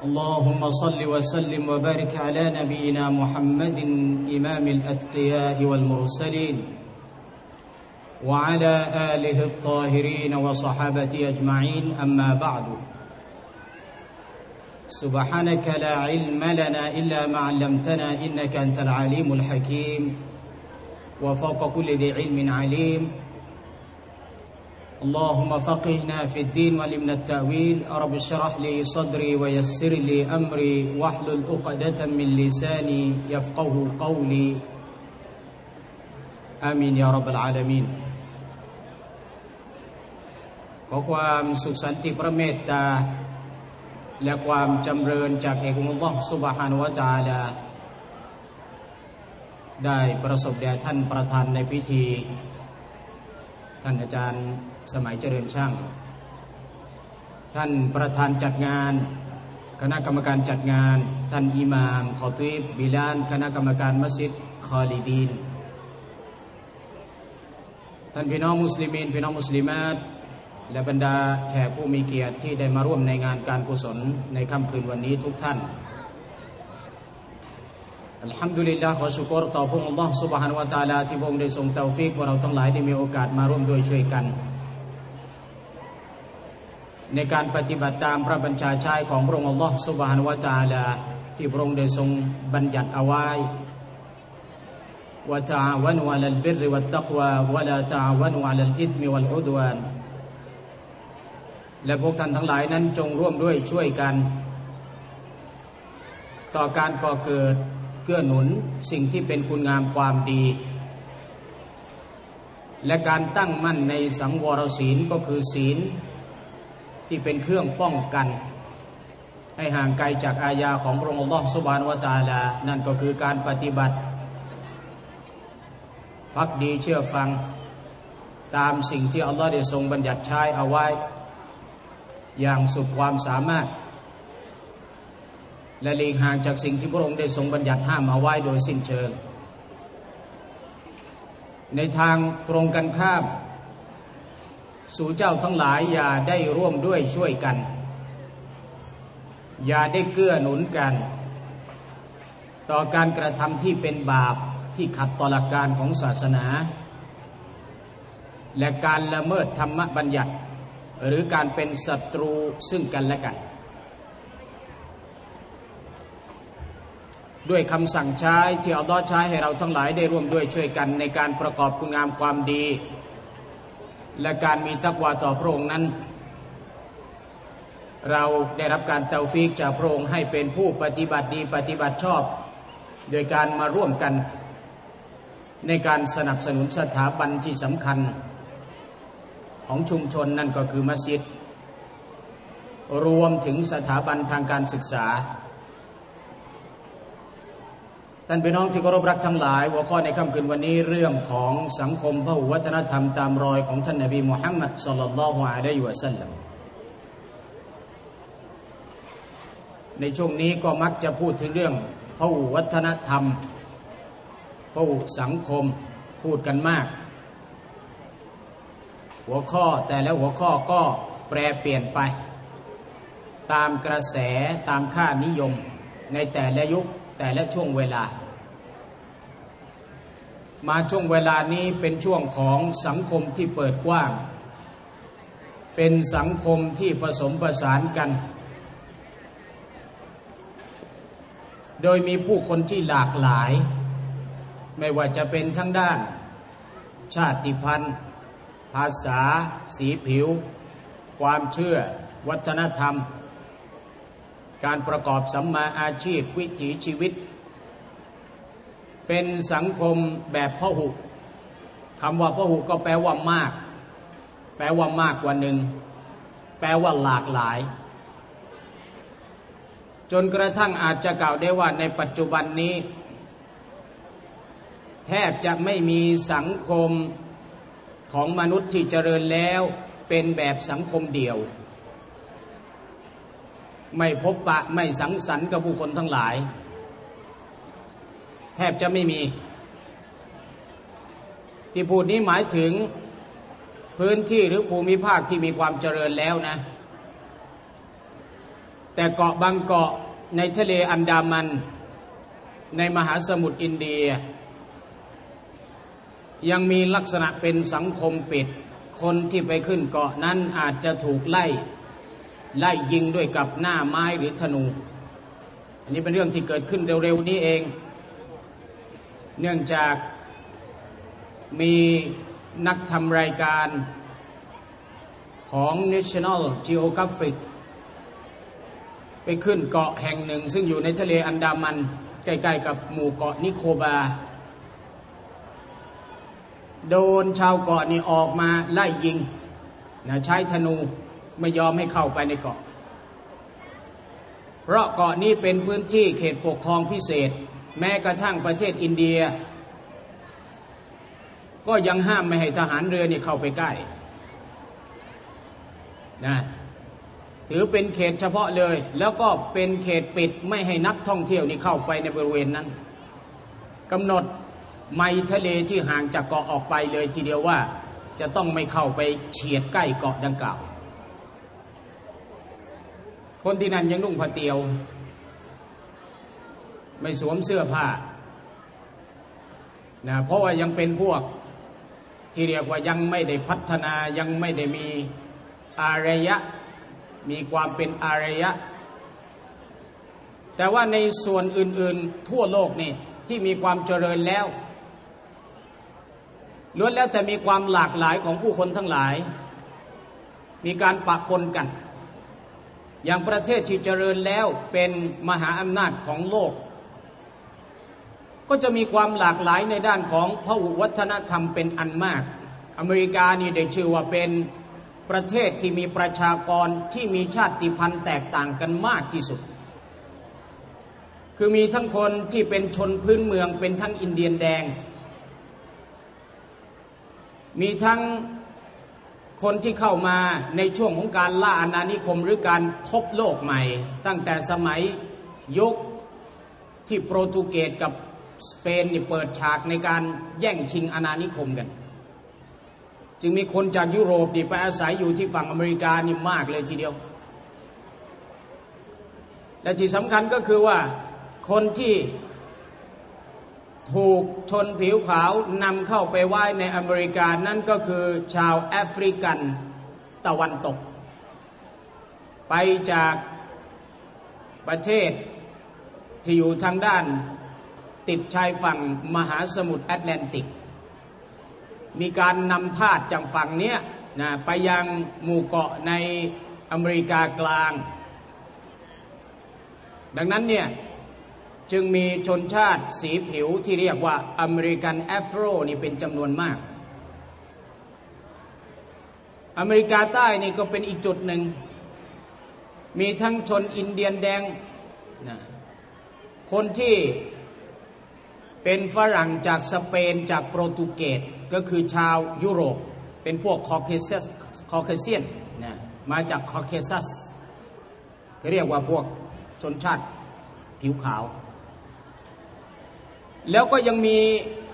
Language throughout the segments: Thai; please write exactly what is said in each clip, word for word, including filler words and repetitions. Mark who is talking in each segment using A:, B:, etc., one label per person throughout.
A: اللهم صل وسلم وبارك على نبينا محمد إمام الأتقياء والمرسلين وعلى آله الطاهرين وصحابته أجمعين أما بعد سبحانك لا علم لنا إلا ما علمتنا إنك أنت العليم الحكيم وفوق كل ذي علم عليم اللهم فقهنا في الدين وعلمنا التأويل رب اشرح لي صدري ويسر لي أمري واحلل عقدة من لساني يفقه قولي آمين يا رب العالمين ขอความสุขสันติพระเมตตาและความจำเริญจากเอกองค์อัลเลาะห์ซุบฮานะฮูวะตะอาลาได้ประสบแด่ท่านประธานในพิธีท่านอาจารย์สมัยเจริญช่างท่านประธานจัดงานคณะกรรมการจัดงานท่านอิหม่ามคอตีบบิลานคณะกรรมการมัสยิดคอลิดีนท่านพี่น้องมุสลิมีนพี่น้องมุสลิมาตและบรรดาแขกผู้มีเกียรติที่ได้มาร่วมในงานการกุศลในค่ำคืนวันนี้ทุกท่านอัลฮัมดุลิลลาห์ขอชุกรต่อพระองค์อัลเลาะห์ซุบฮานะฮูวะตะอาลาที่พระองค์ได้ทรงเตาฟีกให้เราทั้งหลายได้มีโอกาสมาร่วมด้วยช่วยกันในการปฏิบัติตามพระบัญชาใช้ของพระองค์อัลเลาะห์ซุบฮานะฮูวะตะอาลาที่พระองค์ได้ทรงบัญญัติเอาไว้วะตะอาวะนูอะลัลบิรวัตตักวาวะลาตะอาวะนูอะลัลอิธมิวัลอุดวานและพวกท่านทั้งหลายนั้นจงร่วมด้วยช่วยกันต่อการก่อเกิดเกื้อหนุนสิ่งที่เป็นคุณงามความดีและการตั้งมั่นในสังวรศีลก็คือศีลที่เป็นเครื่องป้องกันให้ห่างไกลจากอาญาของพระองค์อัลเลาะห์ซุบฮานะฮูวะตะอาลานั่นก็คือการปฏิบัติภักดีเชื่อฟังตามสิ่งที่อัลเลาะห์ได้ทรงบัญญัติใช้เอาไว้อย่างสุดความสามารถและหลีกห่างจากสิ่งที่พระองค์ได้ทรงบัญญัติห้ามเอาไว้โดยสิ้นเชิงในทางตรงกันข้ามสู่เจ้าทั้งหลายอย่าได้ร่วมด้วยช่วยกันอย่าได้เกื้อหนุนกันต่อการกระทำที่เป็นบาปที่ขัดต่อหลักการของศาสนาและการละเมิดธรรมบัญญัติหรือการเป็นศัตรูซึ่งกันและกันด้วยคำสั่งใช้ที่อัลเลาะห์ใช้ให้เราทั้งหลายได้ร่วมด้วยช่วยกันในการประกอบคุณงามความดีและการมีตักวาต่อพระองค์นั้นเราได้รับการเตาฟีกจากพระองค์ให้เป็นผู้ปฏิบัติดีปฏิบัติชอบโดยการมาร่วมกันในการสนับสนุนสถาบันที่สำคัญของชุมชนนั่นก็คือมัสยิดรวมถึงสถาบันทางการศึกษาท่านพี่น้องที่เคารพรักทั้งหลายหัวข้อในค่ำคืนวันนี้เรื่องของสังคมพหุวัฒนธรรมตามรอยของท่านนบีมุฮัมมัดศ็อลลัลลอฮุอะลัยฮิวะซัลลัมในช่วงนี้ก็มักจะพูดถึงเรื่องพหุวัฒนธรรมพหุสังคมพูดกันมากหัวข้อแต่และหัวข้อก็แปรเปลี่ยนไปตามกระแสตามค่านิยมในแต่ละยุคแต่ละช่วงเวลามาช่วงเวลานี้เป็นช่วงของสังคมที่เปิดกว้างเป็นสังคมที่ผสมผสานกันโดยมีผู้คนที่หลากหลายไม่ว่าจะเป็นทั้งด้านชาติพันธุ์ภาษาสีผิวความเชื่อวัฒนธรรมการประกอบสัมมาอาชีพวิถีชีวิตเป็นสังคมแบบพหุคำว่าพหุก็แปลว่ามากแปลว่ามากกว่าหนึ่งแปลว่าหลากหลายจนกระทั่งอาจจะกล่าวได้ว่าในปัจจุบันนี้แทบจะไม่มีสังคมของมนุษย์ที่เจริญแล้วเป็นแบบสังคมเดี่ยวไม่พบปะไม่สังสรรค์กับผู้คนทั้งหลายแทบจะไม่มีที่พูดนี้หมายถึงพื้นที่หรือภูมิภาคที่มีความเจริญแล้วนะแต่เกาะบางเกาะในทะเลอันดามันในมหาสมุทรอินเดียยังมีลักษณะเป็นสังคมปิดคนที่ไปขึ้นเกาะนั้นอาจจะถูกไล่ไล่ยิงด้วยกับหน้าไม้หรือธนูอันนี้เป็นเรื่องที่เกิดขึ้นเร็วๆนี้เองเนื่องจากมีนักทำรายการของ National Geographic ไปขึ้นเกาะแห่งหนึ่งซึ่งอยู่ในทะเลอันดามันใกล้ๆกับหมู่เกาะนิโคบาโดนชาวเกาะนี่ออกมาไล่ยิงนะใช้ธนูไม่ยอมให้เข้าไปในเกาะเพราะเกาะนี้เป็นพื้นที่เขตปกครองพิเศษแม้กระทั่งประเทศอินเดียก็ยังห้ามไม่ให้ทหารเรือนี่เข้าไปใกล้นะถือเป็นเขตเฉพาะเลยแล้วก็เป็นเขตปิดไม่ให้นักท่องเที่ยวนี่เข้าไปในบริเวณนั้นกำหนดไมล์ทะเลที่ห่างจากเกาะออกไปเลยทีเดียวว่าจะต้องไม่เข้าไปเฉียดใกล้เกาะดังกล่าวคนที่นั่นยังนุ่งผ้าเตียวไม่สวมเสื้อผ้านะเพราะว่ายังเป็นพวกที่เรียกว่ายังไม่ได้พัฒนายังไม่ได้มีอารยะมีความเป็นอารยะแต่ว่าในส่วนอื่นๆทั่วโลกนี่ที่มีความเจริญแล้วล้วนแล้วแต่มีความหลากหลายของผู้คนทั้งหลายมีการปะปนกันอย่างประเทศที่เจริญแล้วเป็นมหาอำนาจของโลกก็จะมีความหลากหลายในด้านของพหุวัฒนธรรมเป็นอันมากอเมริกานี่ได้ชื่อว่าเป็นประเทศที่มีประชากรที่มีชาติพันธุ์แตกต่างกันมากที่สุดคือมีทั้งคนที่เป็นชนพื้นเมืองเป็นทั้งอินเดียนแดงมีทั้งคนที่เข้ามาในช่วงของการล่าอาณานิคมหรือการพบโลกใหม่ตั้งแต่สมัยยุคที่โปรตุเกสกับสเปนนี่เปิดฉากในการแย่งชิงอาณานิคมกันจึงมีคนจากยุโรปนี่ไปอาศัยอยู่ที่ฝั่งอเมริกานี่มากเลยทีเดียวและที่สำคัญก็คือว่าคนที่ถูกชนผิวขาวนำเข้าไปไว้ในอเมริกานั่นก็คือชาวแอฟริกันตะวันตกไปจากประเทศที่อยู่ทางด้านติดชายฝั่งมหาสมุทรแอตแลนติกมีการนำทาสจากฝั่งเนี้ยนะไปยังหมู่เกาะในอเมริกากลางดังนั้นเนี่ยจึงมีชนชาติสีผิวที่เรียกว่าอเมริกันแอฟโรนี่เป็นจำนวนมากอเมริกาใต้นี่ก็เป็นอีกจุดหนึ่งมีทั้งชนอินเดียนแดงนะคนที่เป็นฝรั่งจากสเปนจากโปรตุเกสก็คือชาวยุโรปเป็นพวกคอเคซัสคอเคเซียนนะมาจากคอเคซัสเขาเรียกว่าพวกชนชาติผิวขาวแล้วก็ยังมี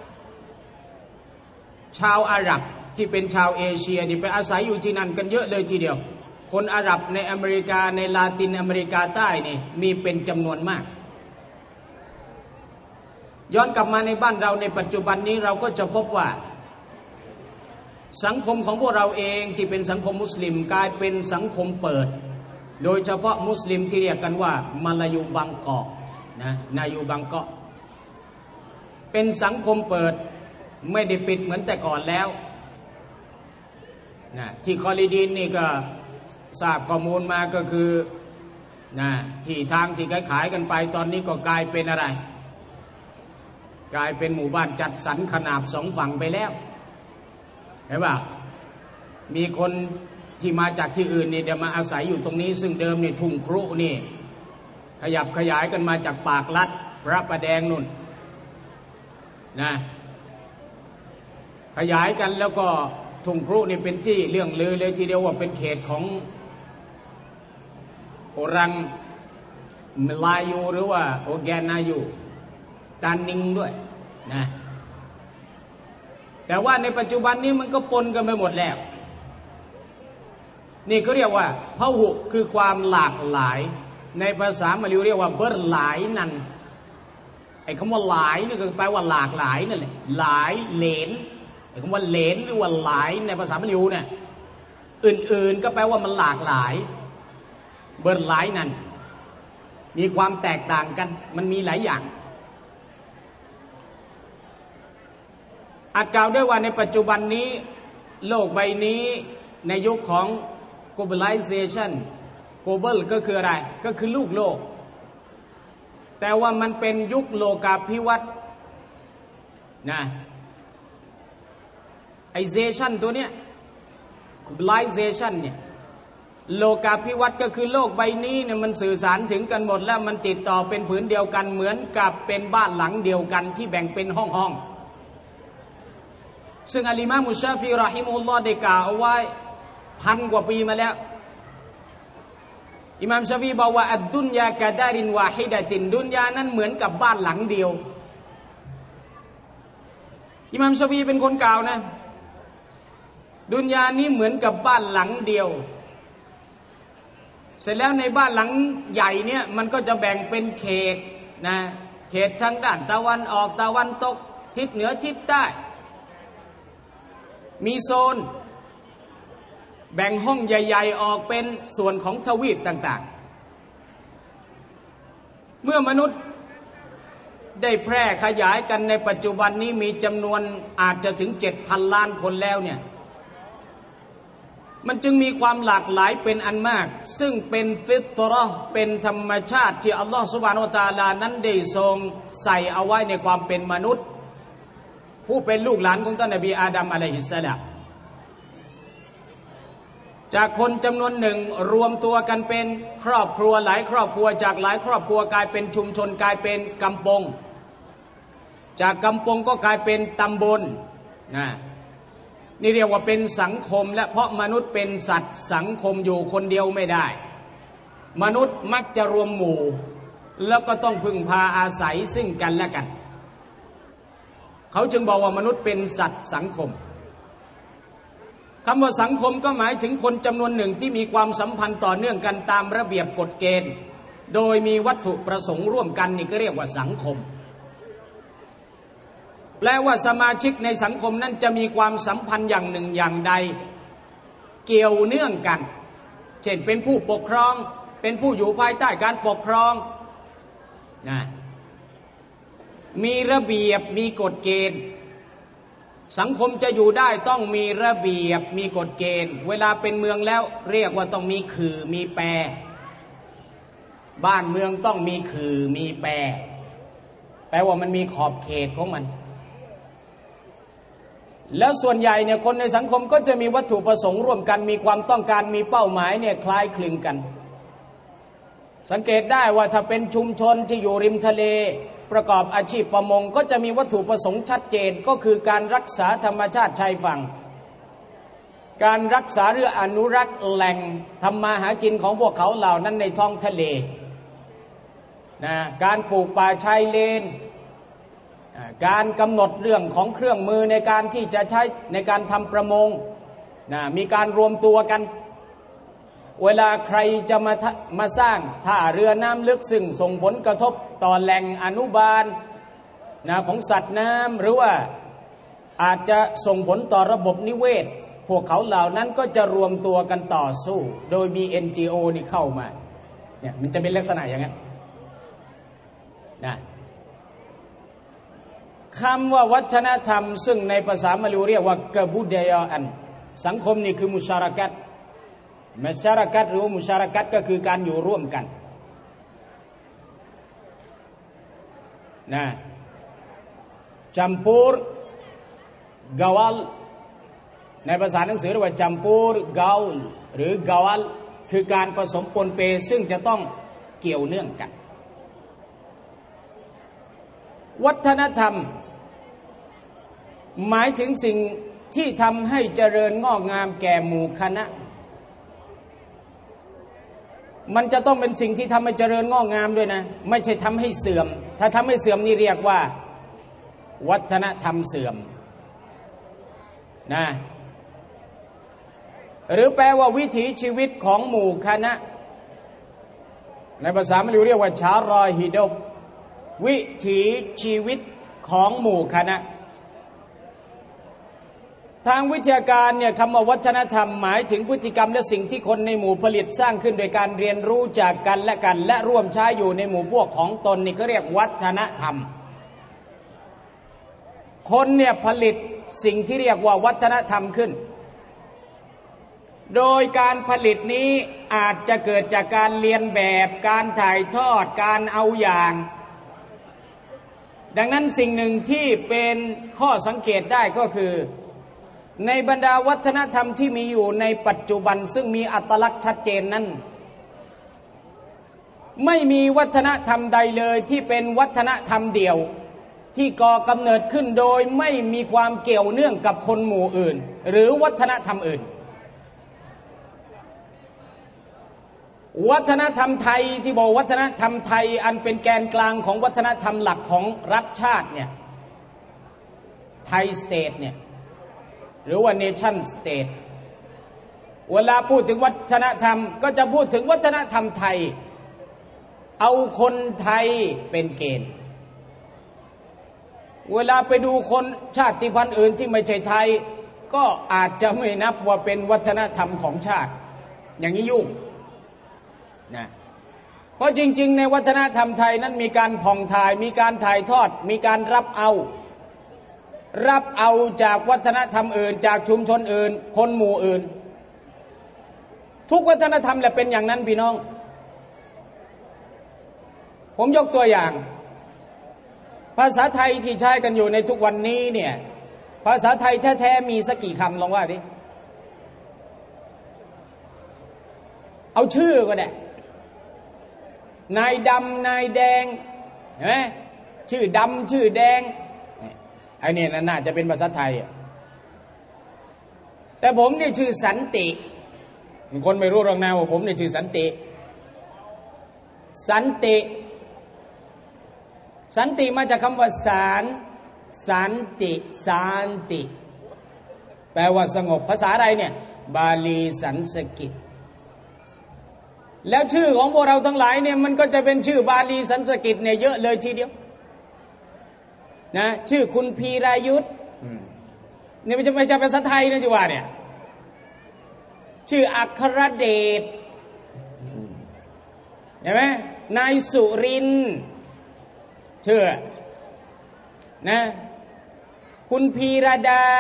A: ชาวอาหรับที่เป็นชาวเอเชียนี่ไปอาศัยอยู่ที่นั่นกันเยอะเลยทีเดียวคนอาหรับในอเมริกาในลาตินอเมริกาใต้นี่มีเป็นจำนวนมากย้อนกลับมาในบ้านเราในปัจจุบันนี้เราก็จะพบว่าสังคมของพวกเราเองที่เป็นสังคมมุสลิมกลายเป็นสังคมเปิดโดยเฉพาะมุสลิมที่เรียกกันว่ามาลายูบังกอกนะนายูบังกอกเป็นสังคมเปิดไม่ได้ปิดเหมือนแต่ก่อนแล้วนะที่คอลิดีนนี่ก็ทราบข้อมูลมาก็คือนะที่ทางที่ขายกันไปตอนนี้ก็กลายเป็นอะไรกลายเป็นหมู่บ้านจัดสรรขนาบสองฝั่งไปแล้วเห็นป่ะมีคนที่มาจากที่อื่นนี่เดี๋ยวมาอาศัยอยู่ตรงนี้ซึ่งเดิมนี่ทุ่งครุนี่ขยับขยายกันมาจากปากลัดพระประแดงนู่นนะขยายกันแล้วก็ทุ่งครุนี่เป็นที่เรื่องลือเลยทีเดียวว่าเป็นเขตของโอรังมลายูหรือว่าโอแกนายูตานิงด้วยนะแต่ว่าในปัจจุบันนี้มันก็ปนกันไปหมดแล้วนี่ก็เรียกว่าพหุคือความหลากหลายในภาษามลายูเรียกว่าเบอร์หลายนันไอ้คำว่าหลายนี่ก็แปลว่าหลากหลายนั่นแหละหลายเหลนไอ้คำว่าเหลนหรือว่าหลายในภาษามลายูเนี่ยอื่นๆก็แปลว่ามันหลากหลายเบอร์หลายนันมีความแตกต่างกันมันมีหลายอย่างอาจกล่าวได้ว่าในปัจจุบันนี้โลกใบนี้ในยุคของ globalization global ก็คืออะไรก็คือลูกโลกแต่ว่ามันเป็นยุคโลกาภิวัตน์นะไอเซชันตัวเนี้ย globalization เนี่ยโลกาภิวัตน์ก็คือโลกใบนี้เนี่ยมันสื่อสารถึงกันหมดแล้วมันติดต่อเป็นผืนเดียวกันเหมือนกับเป็นบ้านหลังเดียวกันที่แบ่งเป็นห้องห้องซึ่งอัลอิมามมุชาฟีรอฮิมุลลอฮ์ได้กล่าวเอาไว้พันกว่าปีมาแล้วอิหม่ามชาฟีบอกว่าอัดดุนยากะดารินวาฮิดะตินดุนยานั้นเหมือนกับบ้านหลังเดียวอิหม่ามชาฟีเป็นคนกล่าวนะดุนยานี้เหมือนกับบ้านหลังเดียวเสร็จแล้วในบ้านหลังใหญ่เนี่ยมันก็จะแบ่งเป็นเขตนะเขตทางด้านตะวันออกตะวันตกทิศเหนือทิศใต้มีโซนแบ่งห้องใหญ่ๆออกเป็นส่วนของทวีปต่างๆเมื่อมนุษย์ได้แพร่ขยายกันในปัจจุบันนี้มีจำนวนอาจจะถึง เจ็ดพัน ล้านคนแล้วเนี่ยมันจึงมีความหลากหลายเป็นอันมากซึ่งเป็นฟิตเราะห์เป็นธรรมชาติที่อัลลอฮฺซุบฮานะฮูวะตะอาลานั้นได้ทรงใส่เอาไว้ในความเป็นมนุษย์ผู้เป็นลูกหลานของท่านนบีอาดัมอะลัยฮิสสลามจากคนจำนวนหนึ่งรวมตัวกันเป็นครอบครัวหลายครอบครัวจากหลายครอบครัวกลายเป็นชุมชนกลายเป็นกำปงจากกำปงก็กลายเป็นตำบลนะนี่เรียกว่าเป็นสังคมและเพราะมนุษย์เป็นสัตว์สังคมอยู่คนเดียวไม่ได้มนุษย์มักจะรวมหมู่แล้วก็ต้องพึ่งพาอาศัยซึ่งกันและกันเขาจึงบอกว่ามนุษย์เป็นสัตว์สังคมคำว่าสังคมก็หมายถึงคนจำนวนหนึ่งที่มีความสัมพันธ์ต่อเนื่องกันตามระเบียบกฎเกณฑ์โดยมีวัตถุประสงค์ร่วมกันนี่ก็เรียกว่าสังคมแปลว่าสมาชิกในสังคมนั้นจะมีความสัมพันธ์อย่างหนึ่งอย่างใดเกี่ยวเนื่องกันเช่นเป็นผู้ปกครองเป็นผู้อยู่ภายใต้การปกครองนะมีระเบียบมีกฎเกณฑ์สังคมจะอยู่ได้ต้องมีระเบียบมีกฎเกณฑ์เวลาเป็นเมืองแล้วเรียกว่าต้องมีขื่อมีแปรบ้านเมืองต้องมีขื่อมีแปรแปลว่ามันมีขอบเขตของมันแล้วส่วนใหญ่เนี่ยคนในสังคมก็จะมีวัตถุประสงค์ร่วมกันมีความต้องการมีเป้าหมายเนี่ยคล้ายคลึงกันสังเกตได้ว่าถ้าเป็นชุมชนที่อยู่ริมทะเลประกอบอาชีพประมงก็จะมีวัตถุประสงค์ชัดเจนก็คือการรักษาธรรมชาติชายฝั่งการรักษาหรืออนุรักษ์แหล่งทำมาหากินของพวกเขาเหล่านั้นในท้องทะเลนะการปลูกป่าชายเลนการกำหนดเรื่องของเครื่องมือในการที่จะใช้ในการทำประมงนะมีการรวมตัวกันเวลาใครจะมามาสร้างท่าเรือน้ำลึกซึ่งส่งผลกระทบต่อแหล่งอนุบาลนะของสัตว์น้ำหรือว่าอาจจะส่งผลต่อระบบนิเวศพวกเขาเหล่านั้นก็จะรวมตัวกันต่อสู้โดยมี เอ็น จี โอ นี่เข้ามาเนี่ยมันจะเป็นลักษณะอย่างนั้นนะคำว่าวัฒนธรรมซึ่งในภาษามลายูเรียกว่ากะบุดยาอันสังคมนี่คือมุชาระกัตมุชาระกัตหรือมุชาระกัตก็คือการอยู่ร่วมกันนะจัมปูรกาวลในภาษาหนังสือเรียกว่าจัมปูรกาวลหรือกาวลคือการผสมปนเปซึ่งจะต้องเกี่ยวเนื่องกันวัฒนธรรมหมายถึงสิ่งที่ทำให้เจริญงอกงามแก่หมู่คณะมันจะต้องเป็นสิ่งที่ทำให้เจริญงอกงามด้วยนะไม่ใช่ทำให้เสื่อมถ้าทำให้เสื่อมนี่เรียกว่าวัฒนธรรมเสื่อมนะหรือแปลว่าวิถีชีวิตของหมู่คณะในภาษาบาลีเรียกว่าชารอฮิดบวิถีชีวิตของหมู่คณะทางวิชาการเนี่ยคำว่าวัฒนธรรมหมายถึงพฤติกรรมและสิ่งที่คนในหมู่ผลิตสร้างขึ้นโดยการเรียนรู้จากกันและกันและร่วมใช้อยู่ในหมู่พวกของตนนี่เขาเรียกวัฒนธรรมคนเนี่ยผลิตสิ่งที่เรียกว่าวัฒนธรรมขึ้นโดยการผลิตนี้อาจจะเกิดจากการเรียนแบบการถ่ายทอดการเอาอย่างดังนั้นสิ่งหนึ่งที่เป็นข้อสังเกตได้ก็คือในบรรดาวัฒนธรรมที่มีอยู่ในปัจจุบันซึ่งมีอัตลักษณ์ชัดเจนนั้นไม่มีวัฒนธรรมใดเลยที่เป็นวัฒนธรรมเดี่ยวที่ก่อกำเนิดขึ้นโดยไม่มีความเกี่ยวเนื่องกับคนหมู่อื่นหรือวัฒนธรรมอื่นวัฒนธรรมไทยที่บอกวัฒนธรรมไทยอันเป็นแกนกลางของวัฒนธรรมหลักของรัฐชาติเนี่ยไทยสเตทเนี่ยหรือว่าเนชั่นสเตทเวลาพูดถึงวัฒนธรรมก็จะพูดถึงวัฒนธรรมไทยเอาคนไทยเป็นเกณฑ์เวลาไปดูคนชาติพันธุ์อื่นที่ไม่ใช่ไทยก็อาจจะไม่นับว่าเป็นวัฒนธรรมของชาติอย่างนี้ยุ่งนะเพราะจริงๆในวัฒนธรรมไทยนั้นมีการผ่องถ่ายมีการถ่ายทอดมีการรับเอารับเอาจากวัฒนธรรมอื่นจากชุมชนอื่นคนหมู่อื่นทุกวัฒนธรรมแหละเป็นอย่างนั้นพี่น้องผมยกตัวอย่างภาษาไทยที่ใช้กันอยู่ในทุกวันนี้เนี่ยภาษาไทยแท้ๆมีสักกี่คำลองว่าดิเอาชื่อก็ได้นายดำนายแดงเห็นไหมชื่อดำชื่อแดงไอ้นี่น่าจะเป็นภาษาไทยแต่ผมนี่ชื่อสันติมีคนไม่รู้หรอกนะว่าผมนี่ชื่อสันติสันติสันติมาจากคำว่าสารสันติสันติแปลว่าสงบภาษาอะไรเนี่ยบาลีสันสกฤตแล้วชื่อของพวกเราทั้งหลายเนี่ยมันก็จะเป็นชื่อบาลีสันสกฤตเนี่ยเยอะเลยทีเดียวนะชื่อคุณพีรายุทธนี่ไม่ใช่ไม่ใช่ภาษาไทยนะจีว่าเนี่ยชื่ออัครเดชเห็นไหมนายสุรินทร์ชื่อนะคุณพีรดา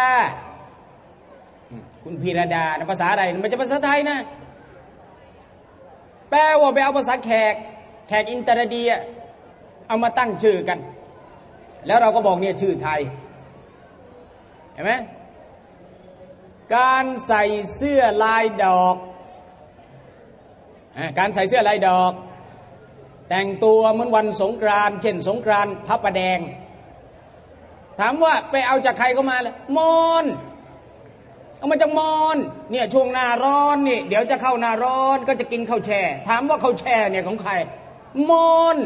A: คุณพีรดาภาษาอะไรไม่ใช่ภาษาไทยนะแปลว่าไปเอาภาษาแขกแขกอินเตอร์เดียเอามาตั้งชื่อกันแล้วเราก็บอกเนี่ยชื่อไทยเห็นไหมการใส่เสื้อลายดอกการใส่เสื้อลายดอกแต่งตัวเหมือนวันสงกรานต์เช่นสงกรานต์พระประแดงถามว่าไปเอาจากใครเข้ามาล่ะมอญเอามาจากมอญเนี่ยช่วงหน้าร้อนนี่เดี๋ยวจะเข้าหน้าร้อนก็จะกินข้าวแช่ถามว่าข้าวแช่เนี่ยของใครมอญ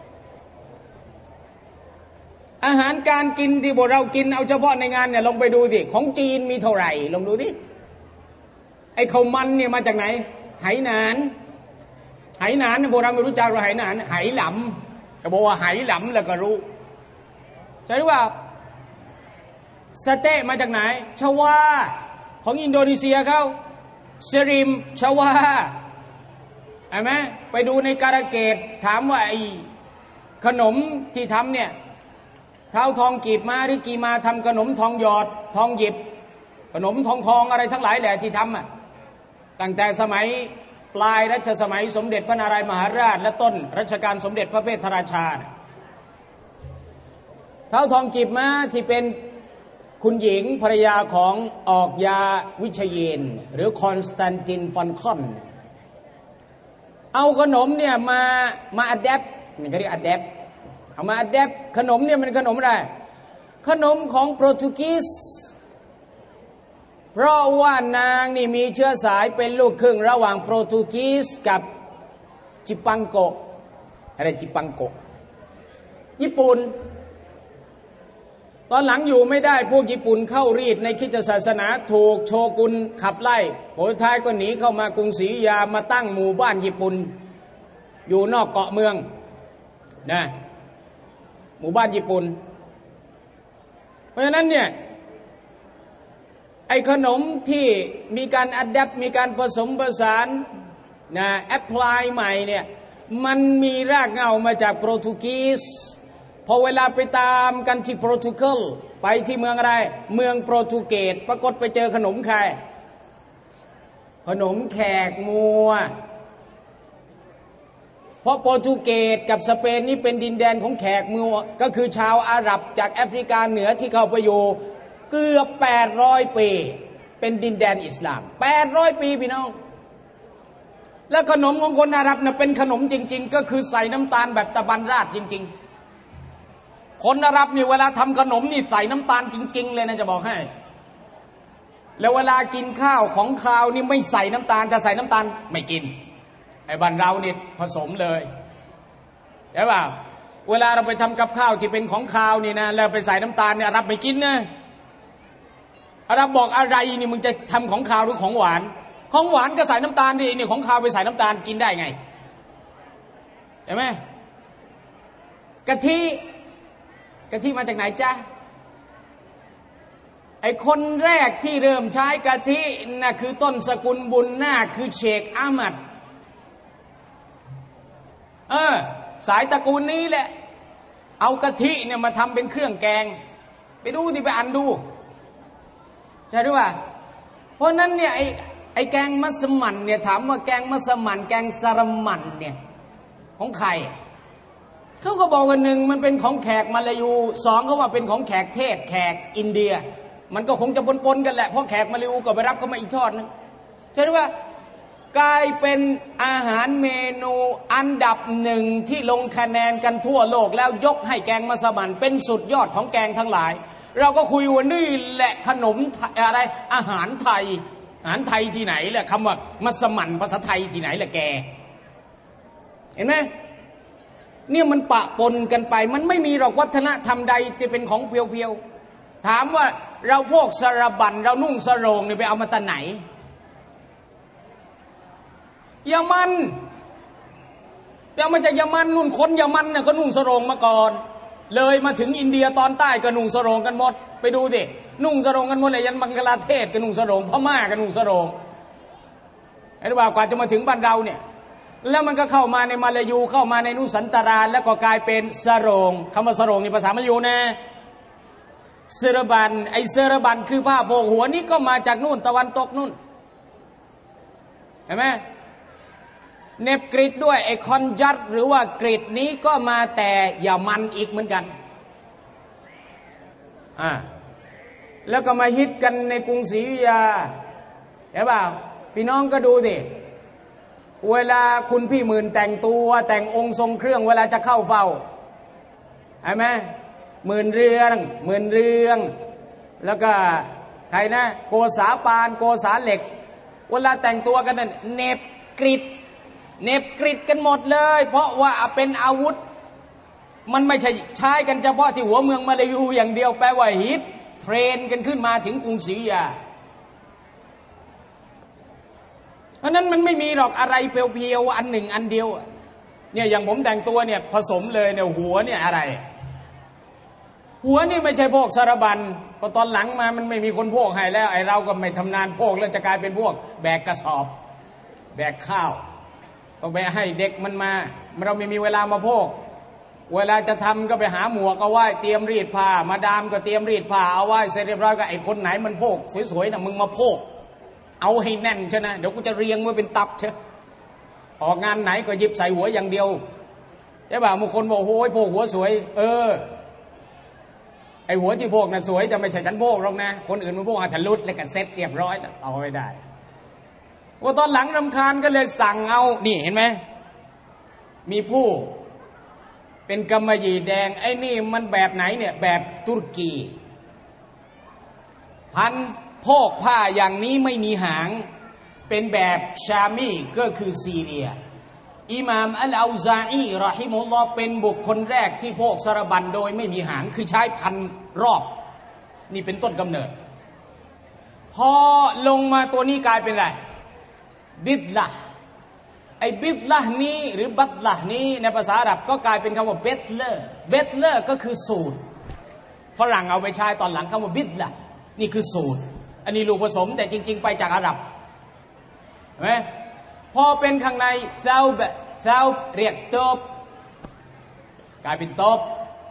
A: อาหารการกินที่พวกเรากินเอาเฉพาะในงานเนี่ยลองไปดูดิของจีนมีเท่าไหร่ลองดูดิไอ้ข้าวมันเนี่ยมาจากไหนไหหนานไหหนานเนี่ยพวกเราไม่รู้จักหรอไหหนานไหหลำก็บอกว่าไหหลำแล้วก็รู้ใช่หรือเปล่าสเต๊ะมาจากไหนชวาของอินโดนีเซียเขาเซริมชวาเห็นไหมไปดูในการะเกดถามว่าไอ้ขนมที่ทำเนี่ยเท้าทองกีบมาหรือกีมาทำขนมทองหยอดทองหยิบขนมทองทองอะไรทั้งหลายแหละที่ทำอ่ะตั้งแต่สมัยปลายรัชสมัยสมเด็จพระนารายมหาราชและต้นรัชกาลสมเด็จพระเพทราชาเท้าทองกีบมาที่เป็นคุณหญิงภรรยาของออกยาวิเชยนหรือคอนสแตนตินฟอนคอนเอาขนมเนี่ยมามาอัดแอปนี่เขาเรียกอัดแอปเอามาอัดแอปขนมเนี่ยมันขนมอะไรขนมของโปรตุเกสเพราะว่านางนี่มีเชื้อสายเป็นลูกครึ่งระหว่างโปรตุเกสกับจิปังโกะอะไรจิปังโกะญี่ปุ่นตอนหลังอยู่ไม่ได้พวกญี่ปุ่นเข้ารีดในคริสตศาสนาถูกโชกุนขับไล่ผลท้ายก็หนีเข้ามากรุงศรีอยุธยามาตั้งหมู่บ้านญี่ปุ่นอยู่นอกเกาะเมืองนะหมู่บ้านญี่ปุ่นเพราะฉะนั้นเนี่ยไอ้ขนมที่มีการอัดแอปมีการผสมผสานนะแอพพลายใหม่เนี่ยมันมีรากเหง้ามาจากโปรตุเกสพอเวลาไปตามกันที่โปรตุเกสไปที่เมืองอะไรเมืองโปรตุเกสปรากฏไปเจอขนมใครขนมแขกงัวเพราะโปรตุเกสกับสเปนนี่เป็นดินแดนของแขกงัวก็คือชาวอาหรับจากแอฟริกาเหนือที่เข้าไปอยู่เกือบแปดร้อยปีเป็นดินแดนอิสลามแปดร้อยปีพี่น้องและขนมของคนอาหรับน่ะเป็นขนมจริงๆก็คือใส่น้ำตาลแบบตะบันราดจริงๆคนอาหรับนี่เวลาทำขนมนี่ใส่น้ำตาลจริงๆเลยนะจะบอกให้แล้วเวลากินข้าวของคาวนี่ไม่ใส่น้ำตาลถ้าใส่น้ำตาลไม่กินไอ้บ้านเรานี่ผสมเลยใช่ป่ะเวลาเราไปทำกับข้าวที่เป็นของคาวนี่นะแล้วไปใส่น้ำตาลเนี่ยอาหรับไม่กินนะอาหรับบอกอะไรนี่มึงจะทำของคาวหรือของหวานของหวานก็ใส่น้ำตาลดินี่ของคาวไปใส่น้ำตาลกินได้ไงเห็นไหมกะทิกะทิมาจากไหนจ๊ะไอคนแรกที่เริ่มใช้กะทิน่ะคือต้นสกุลบุญนาคคือเชคอามัดเออสายตระกูลนี้แหละเอากะทิเนี่ยมาทำเป็นเครื่องแกงไปดูดิไปอ่านดูใช่หรือเปล่าเพราะนั้นเนี่ยไอไอแกงมัสมั่นเนี่ยถามว่าแกงมัสมั่นแกงสารมันเนี่ยของใครเขาก็บอกว่าหนึ่งมันเป็นของแขกมาลายูสองเขาว่าเป็นของแขกเทศแขกอินเดียมันก็คงจะปนๆกันแหละเพราะแขกมาลายูก็ไปรับเขามาอีกทอดนึงใช่หรือเปล่ากลายเป็นอาหารเมนูอันดับหนึ่งที่ลงคะแนนกันทั่วโลกแล้วยกให้แกงมัสมั่นเป็นสุดยอดของแกงทั้งหลายเราก็คุยว่านี่แหละขนมอะไรอาหารไทยอาหารไทยที่ไหนแหละคำว่ามัสมั่นภาษาไทยที่ไหนแหละแกเห็นไหมเนี่ยมันปะปนกันไปมันไม่มีหรอกวัฒนธรรมใดที่เป็นของเพียวๆถามว่าเราพวกสระบันเรานุ่งสโรงเนี่ยไปเอามาจากไหนยามันไปเอามาจากยามันนุ่นคนยามันเนี่ยก็นุ่งสโรงมาก่อนเลยมาถึงอินเดียตอนใต้ก็นุ่งสโรงกันหมดไปดูดินุ่งสโรงกันหมดเลยยันบังกลาเทศก็นุ่งสโรงพม่าก็นุ่งสโรงไอ้รู้ป่าวกว่าจะมาถึงบ้านเราเนี่ยแล้วมันก็เข้ามาในมาลายูเข้ามาในนุสันตารานแล้วก็กลายเป็นสโรงคำว่าสโรงนี่ภาษามลายูนะเซรบันไอเซรบันคือผ้าโพกหัวนี่ก็มาจากนู่นตะวันตกนู่นเห็นไหมเนบกริดด้วยไอคอนยัดหรือว่ากริดนี้ก็มาแต่ยามันอีกเหมือนกันอ่าแล้วก็มาฮิตกันในกรุงศรีอยุธยาเห็นเปล่าพี่น้องก็ดูดิเวลาคุณพี่หมื่นแต่งตัวแต่งองค์ทรงเครื่องเวลาจะเข้าเฝ้าเห็นไหมหมื่นเรืองหมื่นเรืองแล้วก็ใครนะโกษาปานโกษาเหล็กเวลาแต่งตัวกันนั่นเนบกริดเนบกริดกันหมดเลยเพราะว่าเป็นอาวุธมันไม่ใช่ใช้กันเฉพาะที่หัวเมืองมาลายูอย่างเดียวแปลว่าฮิตเทรนกันขึ้นมาถึงกรุงศรีอยุธยาเพราะนั้นมันไม่มีหรอกอะไรเพียวๆอันหนึ่งอันเดียวเนี่ยอย่างผมแต่งตัวเนี่ยผสมเลยเนี่ยหัวเนี่ยอะไรหัวนี่ไม่ใช่พวกสารบัญพอตอนหลังมามันไม่มีคนพวกให้แล้วไอ้เราก็ไม่ทำนานพวกแล้วจะกลายเป็นพวกแบกกระสอบแบกข้าวต้องไปให้เด็กมันมาเราไม่มีเวลามาพวกเวลาจะทำก็ไปหาหมวกเอาไว้เตรียมรีดผ้ามาดามก็เตรียมรีดผ้าเอาไว้เสร็จเรียบร้อยก็ไอ้คนไหนมันพวกสวยๆนะมึงมาพวกเอาให้แน่นใช่ไหมเดี๋ยวกูจะเรียงไว้เป็นตับเชอะออกงานไหนก็หยิบใส่หัวอย่างเดียวใช่ป่ะบางคนบอกโอ้ยพวกหัวสวยเออไอ้หัวที่พวกน่ะสวยจะไม่ใช่ฉันพวกหรอกนะคนอื่นมันพวกอาถรรพ์แล้วก็เซ็ตเรียบร้อยเอาไม่ได้ว่าตอนหลังรำคาญก็เลยสั่งเอานี่เห็นไหมมีผู้เป็นกำมะหยี่แดงไอ้นี่มันแบบไหนเนี่ยแบบตุรกีพันโพกผ้าอย่างนี้ไม่มีหางเป็นแบบชามีก็คือซีเรียอิหม่ามอัลเอาซาอีรอฮิมุลลอฮ์เป็นบุคคลแรกที่โพกสารบัญโดยไม่มีหางคือใช้พันรอบนี่เป็นต้นกำเนิดพอลงมาตัวนี้กลายเป็นอะไรบิดละไอ้บิดละนี้หรือบัตละนี้ในภาษาอาหรับก็กลายเป็นคำว่าเบตเลอร์เบตเลอร์ก็คือสูตรฝรั่งเอาไปใช้ตอนหลังคำว่าบิดละนี่คือสูตรอันนี้ลูกผสมแต่จริงๆไปจากอาหรับเห็นไหมพอเป็นข้างในซาบซาบเรียกโตบกลายเป็นโตบ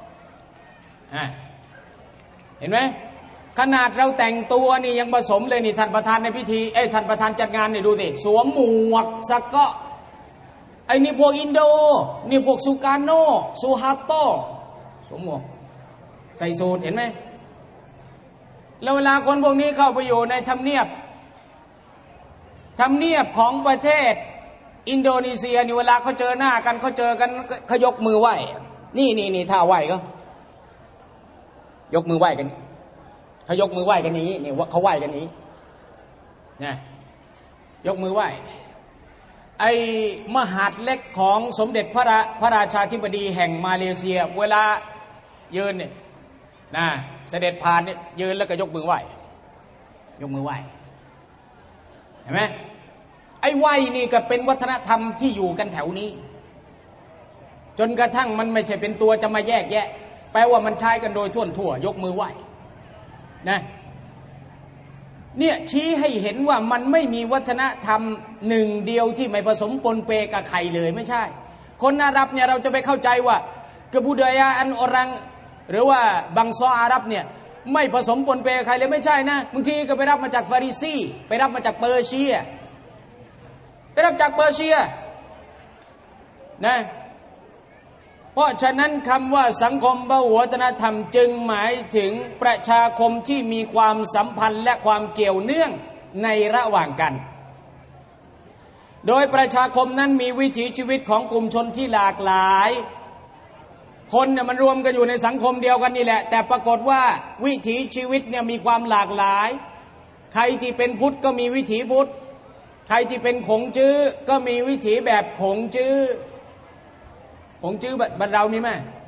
A: เห็นไหมขนาดเราแต่งตัวนี่ยังผสมเลยนี่ท่านประธานในพิธีเอ้ยท่านประธานจัดงานนี่ดูดิสวมหมวกสกะไอ้นี่พวกอินโดนี่พวกซูการโนซูฮาโตสวมหมวกใส่สูทเห็นไหมแล้วเวลาคนพวกนี้เข้าไปอยู่ในทำเนียบทำเนียบของประเทศอินโดนีเซียนี่เวลาเขาเจอหน้ากันเขาเจอกันเขายกมือไหว้นี่นี่นี่ท่าไหว้ก็ยกมือไหว้กันเขายกมือไหว้กันอย่างนี้นี่ว่าเขาไหว้กันนี้นะยกมือไหว้ไอ้มหาดเล็กของสมเด็จพระราพระราชาธิบดีแห่งมาเลเซียเวลายืนเนี่ยนะเสด็จผ่านเนี่ยยืนแล้วก็ยกมือไหว้ยกมือไหว้เห็นไหมไอ้ไหว้นี่ก็เป็นวัฒนธรรมที่อยู่กันแถวนี้จนกระทั่งมันไม่ใช่เป็นตัวจะมาแยกแยะแปลว่ามันใช้กันโดยทั่วทั่วยกมือไหว้นะเนี่ยชี้ให้เห็นว่ามันไม่มีวัฒนธรรมหนึ่งเดียวที่ไม่ผสมปนเปกับใครเลยไม่ใช่คนอาหรับเนี่ยเราจะไปเข้าใจว่ากระบูดายาอันอรังหรือว่าบังซออาหรับเนี่ยไม่ผสมปนเปใครเลยไม่ใช่นะบางทีก็ไปรับมาจากฟาริซีไปรับมาจากเปอร์เซียไปรับจากเปอร์เซียนะเพราะฉะนั้นคำว่าสังคมพหุวัฒนธรรมจึงหมายถึงประชาคมที่มีความสัมพันธ์และความเกี่ยวเนื่องในระหว่างกันโดยประชาคมนั้นมีวิถีชีวิตของกลุ่มชนที่หลากหลายคนเนี่ยมันรวมกันอยู่ในสังคมเดียวกันนี่แหละแต่ปรากฏว่าวิถีชีวิตเนี่ยมีความหลากหลายใครที่เป็นพุทธก็มีวิถีพุทธใครที่เป็นขงจื้อก็มีวิถีแบบขงจื้อขงจื้อบ้านเรานี่ไหม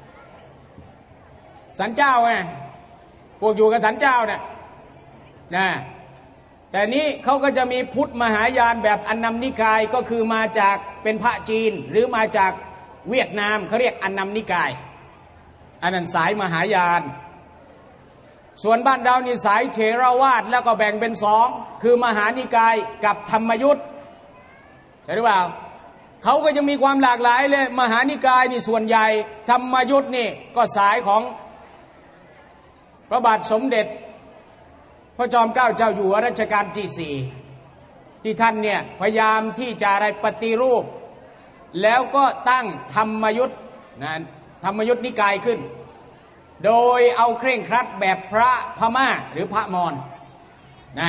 A: สันเจ้าไงพวกอยู่กับสันเจ้าเนี่ยนะแต่นี้เขาก็จะมีพุทธมหายานแบบอันนำนิกายก็คือมาจากเป็นพระจีนหรือมาจากเวียดนามเขาเรียกอันนำนิกายอันนั้นสายมหายานส่วนบ้านเรานี่สายเถรวาทแล้วก็แบ่งเป็นสองคือมหานิกายกับธรรมยุทธ์ใช่หรือเปล่าเขาก็จะมีความหลากหลายเลยมหานิกายนี่ส่วนใหญ่ธรรมยุทธ์นี่ก็สายของพระบาทสมเด็จพระจอมเกล้าเจ้าอยู่หัวรัชกาลที่สี่ที่ท่านเนี่ยพยายามที่จะอะไรปฏิรูปแล้วก็ตั้งธรรมยุทธ์นะธรรมยุทธ์นิกายขึ้นโดยเอาเคร่งครัดแบบพระพม่าหรือพระมอญนะ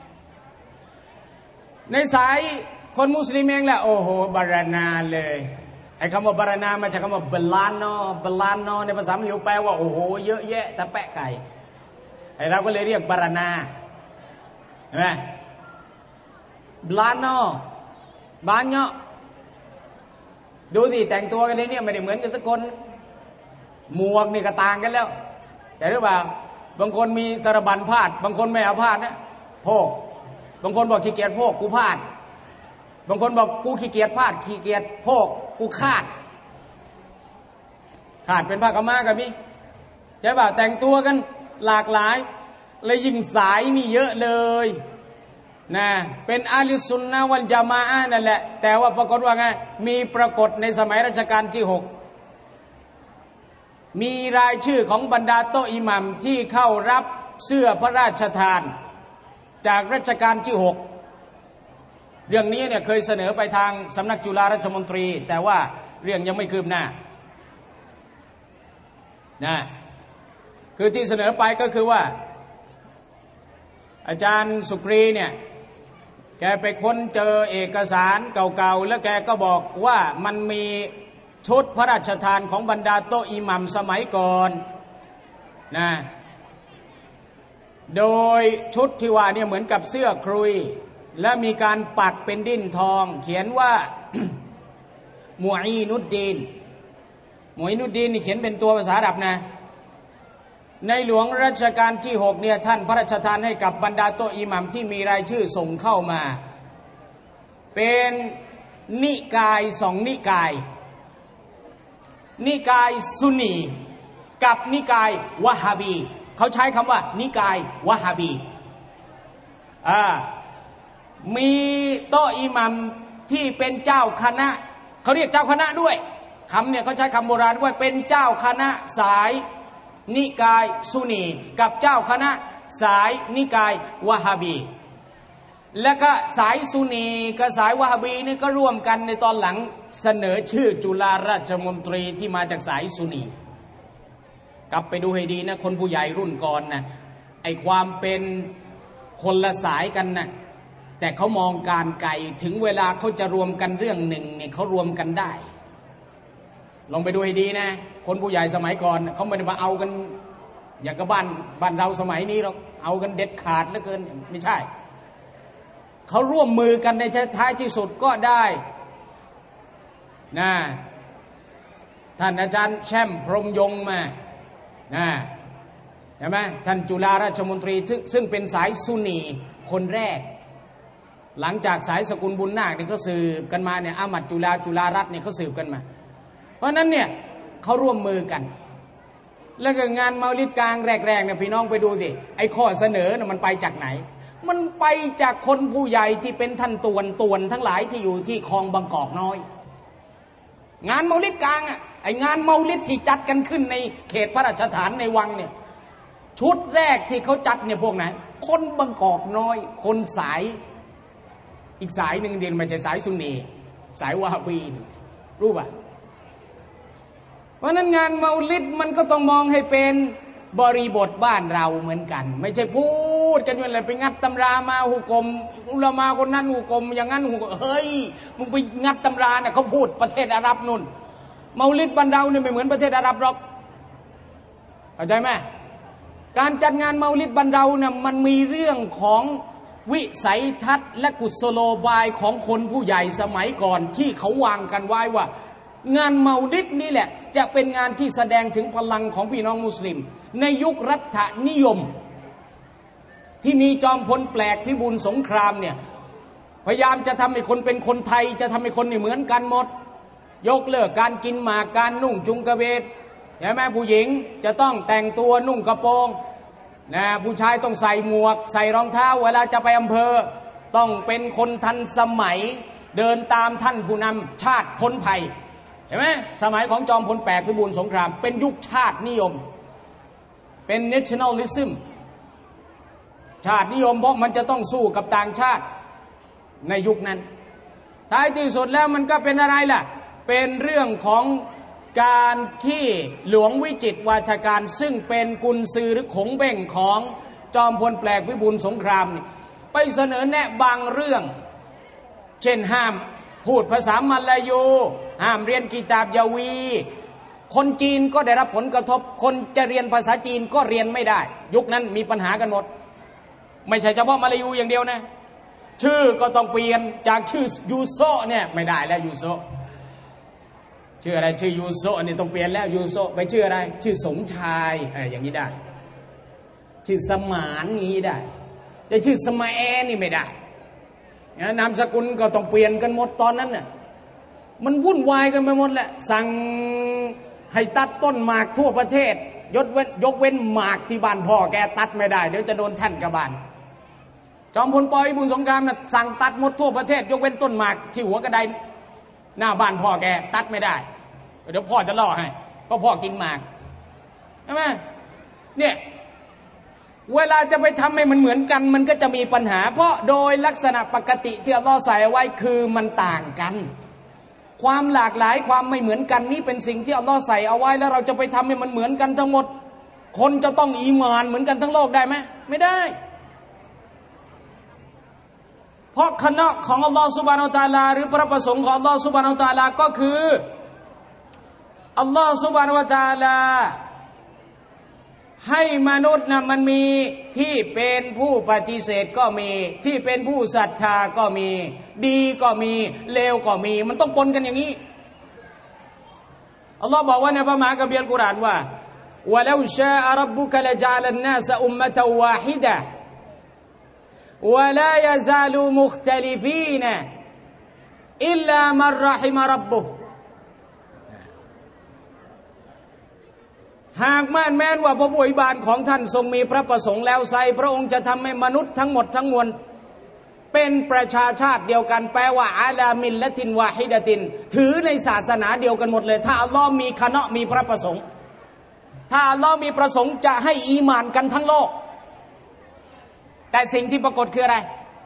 A: ในสายคนมุสลิมเองแหละโอ้โหบารณาเลยไอ้คำว่าบารณามาจากคำว่าเบลานอเบลานอในภาษาอังกฤษแปลว่าโอ้โหเยอะแยะแต่แปะไก่ไอ้เราก็เลยเรียกบารณาเห็นไหมบลานอบานเนาะดูสิแต่งตัวกันเนี่ยไม่ได้เหมือนกันสักคนหมวกนี่ก็ต่างกันแล้วแต่หรือเปล่าบางคนมีสารบัญพาดบางคนไม่เอาพาดนะโพกบางคนบอกขี้เกียจโพกกูพาดบางคนบอกกูขี้เกียจพาดขี้เกียจโพกกูคาดขาดเป็นผ้ากำมะกันมิใช่ป่ะแต่งตัวกันหลากหลายเลยยิ่งสายนี่เยอะเลยนะเป็นอาลิสุนนะวัลญะมาอะห์นั่นแหละแต่ว่าปรากฏว่าไงมีปรากฏในสมัยรัชกาลที่หกมีรายชื่อของบรรดาโต๊ะอิหมัมที่เข้ารับเสื้อพระราชทานจากรัชกาลที่หกเรื่องนี้เนี่ยเคยเสนอไปทางสำนักจุฬาราชมนตรีแต่ว่าเรื่องยังไม่คืบหน้านะคือที่เสนอไปก็คือว่าอาจารย์สุกรีเนี่ยแกไปค้นเจอเอกสารเก่าๆแล้วแกก็บอกว่ามันมีชุดพระราชทานของบรรดาโต๊ะอิหมัมสมัยก่อนนะโดยชุดที่ว่าเนี่ยเหมือนกับเสื้อครุยและมีการปักเป็นดิ้นทองเขียนว่า มุอีนุดดีนมุอีนุดดีนนี่เขียนเป็นตัวภาษาอาหรับนะในหลวงรัชกาลที่หกเนี่ยท่านพระราชทานให้กับบรรดาโต๊ะอิหมัมที่มีรายชื่อส่งเข้ามาเป็นนิกายสองนิกายนิกายซุนนีกับนิกายวะฮาบีเขาใช้คำว่านิกายวะฮาบีอ่ามีโต๊ะอิหมัมที่เป็นเจ้าคณะเขาเรียกเจ้าคณะด้วยคำเนี่ยเขาใช้คำโบราณว่าเป็นเจ้าคณะสายนิกายซุนนีกับเจ้าคณะสายนิกายวะฮาบีแล้วก็สายซุนนีกับสายวะฮาบีนี่ก็ร่วมกันในตอนหลังเสนอชื่อจุฬาราชมนตรีที่มาจากสายซุนนีกลับไปดูให้ดีนะคนผู้ใหญ่รุ่นก่อนนะไอความเป็นคนละสายกันนะแต่เขามองการไกลถึงเวลาเขาจะรวมกันเรื่องหนึ่งเนี่ยเขารวมกันได้ลองไปดูให้ดีนะคนผู้ใหญ่สมัยก่อนเขาไม่ได้มาเอากันอย่างกับบ้านบ้านเราสมัยนี้หรอกเอากันเด็ดขาดเหลือเกินไม่ใช่เขาร่วมมือกันในท้ายที่สุดก็ได้นะท่านอาจารย์แช่มพรหมยงค์มานะใช่ไหมท่านจุฬาราชมนตรีซึ่งเป็นสายซุนนีคนแรกหลังจากสายสกุลบุญนาคเนี่ยเขาสืบกันมาเนี่ยอามัดจุฬาจุฬารัตน์เนี่ยเขาสืบกันมาเพราะนั้นเนี่ยเขาร่วมมือกันแล้วก็งานเมาลิดกลางแรกๆเนี่ยพี่น้องไปดูสิไอ้ข้อเสนอเนี่ยมันไปจากไหนมันไปจากคนผู้ใหญ่ที่เป็นท่านตวนตวนทั้งหลายที่อยู่ที่คลองบางกอกน้อยงานเมาลิดกลางอ่ะไองานเมาลิดที่จัดกันขึ้นในเขตพระราชฐานในวังเนี่ยชุดแรกที่เขาจัดเนี่ยพวกไหนคนบางกอกน้อยคนสายอีกสายหนึ่งเดียนไม่ใช่สายซุนนีสายวะฮาบีรู้ป่ะเพราะนั้นงานเมาลิดมันก็ต้องมองให้เป็นบริบทบ้านเราเหมือนกันไม่ใช่พูดกันอยู่อะไรไปงัดตำรามาหุกมอุลามาคนนั้นหุกมอย่างนั้นหุกเฮ้ยมึงไปงัดตำราเนี่ยเขาพูดประเทศอาหรับนู่นเมาลิดบ้านเราเนี่ยไม่เหมือนประเทศอาหรับหรอกเข้าใจไหมการจัดงานเมาลิดบ้านเราเนี่ยมันมีเรื่องของวิสัยทัศน์และกุศโลบายของคนผู้ใหญ่สมัยก่อนที่เขาวางกันไว้ว่างานเมาลิดนี่แหละจะเป็นงานที่แสดงถึงพลังของพี่น้องมุสลิมในยุครัฐนิยมที่มีจอมพลแปลกพิบูลสงครามเนี่ยพยายามจะทำให้คนเป็นคนไทยจะทำให้คนนี่เหมือนกันหมดยกเลิกการกินหมากการนุ่งจุงกระเบนใช่ไหมผู้หญิงจะต้องแต่งตัวนุ่งกระโปรงนะผู้ชายต้องใส่หมวกใส่รองเท้าเวลาจะไปอำเภอต้องเป็นคนทันสมัยเดินตามท่านผู้นำชาติพ้นภัยเห็นไหมสมัยของจอมพลแปลกพิบูลสงครามเป็นยุคชาตินิยมเป็น nationalism ชาตินิยมเพราะมันจะต้องสู้กับต่างชาติในยุคนั้นท้ายที่สุดแล้วมันก็เป็นอะไรล่ะเป็นเรื่องของการที่หลวงวิจิตรวาทการซึ่งเป็นกุญซือหรือขงเบ่งของจอมพลแปลกพิบูลสงครามไปเสนอแนะบางเรื่องเช่นห้ามพูดภาษามัลายูห้ามเรียนกิตาบยาวีคนจีนก็ได้รับผลกระทบคนจะเรียนภาษาจีนก็เรียนไม่ได้ยุคนั้นมีปัญหากันหมดไม่ใช่เฉพาะมาลายูอย่างเดียวนะชื่อก็ต้องเปลี่ยนจากชื่อยูโซเนี่ยไม่ได้แล้วยูโซชื่ออะไรชื่อยูโซนี่ต้องเปลี่ยนแล้วยูโซไปชื่ออะไรชื่อสมชายอะไรอย่างนี้ได้ชื่อสมานอย่างนี้ได้แต่ชื่อสมาแอนี่ไม่ได้นามสกุลก็ต้องเปลี่ยนกันหมดตอนนั้นน่ะมันวุ่นวายกันไปหมดแหละสั่งให้ตัดต้นหมากทั่วประเทศยกเว้นยกเว้นหมากที่บ้านพ่อแกตัดไม่ได้เดี๋ยวจะโดนแท่นกระบาลจอมพลปพิบูลสงครามน่ะสั่งตัดหมดทั่วประเทศยกเว้นต้นหมากที่หัวกระไดหน้าบ้านพ่อแกตัดไม่ได้เดี๋ยวพ่อจะล่อให้เพราะพ่อกินหมากใช่ไหมเนี่ยเวลาจะไปทำให้มันเหมือนกันมันก็จะมีปัญหาเพราะโดยลักษณะปกติที่อัลเลาะห์ใส่ไว้คือมันต่างกันความหลากหลายความไม่เหมือนกันนี่เป็นสิ่งที่อัลเลาะห์ใส่เอาไว้แล้วเราจะไปทำให้มันเหมือนกันทั้งหมดคนจะต้องอีหม่านเหมือนกันทั้งโลกได้ไหมไม่ได้เพราะคณะของอัลลอฮฺซุบฮานะฮูวะตะอาลาหรือพระประสงค์ของอัลลอฮฺซุบฮานะฮูวะตะอาลาก็คืออัลลอฮฺซุบฮานะฮูวะตะอาลาให้มนุษย์นะมันมีที่เป็นผู้ปฏิเสธก็มีที่เป็นผู้ศรัทธาก็มีดีก็มีเลวก็มีมันต้องปนกันอย่างนี้อัลลอฮ์บอกว่าในพระมหาคัมภีร์อัลกุรอานว่าวะลาชาอะร็อบบุกะละญะอะลันนาสอุมมะตันวาฮิดะฮ์วะลายะซาลูมุคตะลิฟีนอิลลามัรรหิมะร็อบบุหากแม้นแม้นว่าพระผู้อภิบาลของท่านทรงมีพระประสงค์แล้วไซพระองค์จะทำให้มนุษย์ทั้งหมดทั้งมวลเป็นประชาชาติเดียวกันแปลว่าอาลามินละตินวาฮิดะตินถือในศาสนาเดียวกันหมดเลยถ้าอัลลอฮ์มีคณะมีพระประสงค์ถ้าอัลลอฮ์มีประสงค์จะให้อีหม่านกันทั้งโลกแต่สิ่งที่ปรากฏคืออะไร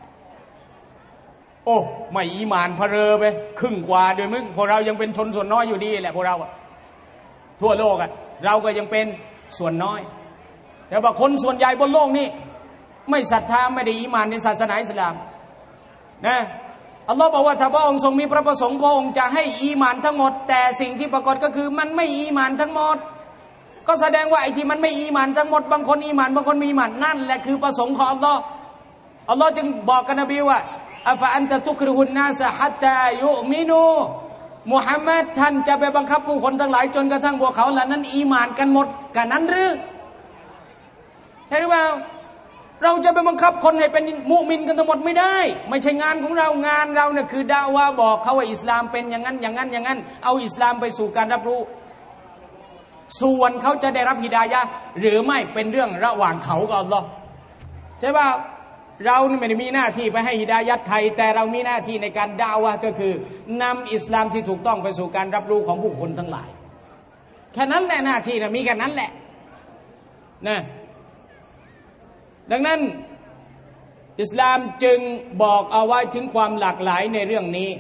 A: โอ้ไม่อีหม่านพะเรอไปครึ่งกว่าโดยมึงพวกเรายังเป็นชนส่วนน้อยอยู่ดีแหละพวกเราทั่วโลกอะเราก็ยังเป็นส่วนน้อยแต่ว่าคนส่วนใหญ่บนโลกนี้ไม่ศรัทธาไม่ได้อีหม่านในศาสนาอิสลามนะอัลลอฮ์บอกว่าถ้าพระองค์ทรงมีพระประสงค์พระองค์จะให้อีหม่านทั้งหมดแต่สิ่งที่ปรากฏก็คือมันไม่อีหม่านทั้งหมดก็แสดงว่าไอ้ที่มันไม่อีหม่านทั้งหมดบางคนอีหม่านบางคนมีอีหม่านนั่นแหละคือประสงค์ของอัลลอฮ์อัลลอฮ์จึงบอกกับนบีว่าอัฟะอันตะตุกริฮุนนาสฮัตตายุมินูมุฮัมมัดท่านจะไปบังคับผู้คนทั้งหลายจนกระทั่งพวกเขาเหล่านั้นอีหม่านกันหมดกันนั้นหรือใช่หรือเปล่าเราจะไปบังคับคนให้เป็นมุมินกันทั้งหมดไม่ได้ไม่ใช่งานของเรางานเราเนี่ยคือดะวะบอกเขาว่าอิสลามเป็นอย่างนั้นอย่างนั้นอย่างนั้นเอาอิสลามไปสู่การรับรู้ส่วนเขาจะได้รับฮิดายะห์หรือไม่เป็นเรื่องระหว่างเขากับอัลลอฮ์ใช่ป่ะเราไม่ได้มีหน้าที่ไปให้ฮิดายะห์ใครแต่เรามีหน้าที่ในการดะวะก็คือนำอิสลามที่ถูกต้องไปสู่การรับรู้ของผู้คนทั้งหลายแค่นั้นแหละหน้าที่นะมีแค่นั้นแหละนะดังนั้นอิสลามจึงบอกเอาไว้ถึงความหลากหลายในเรื่องนี้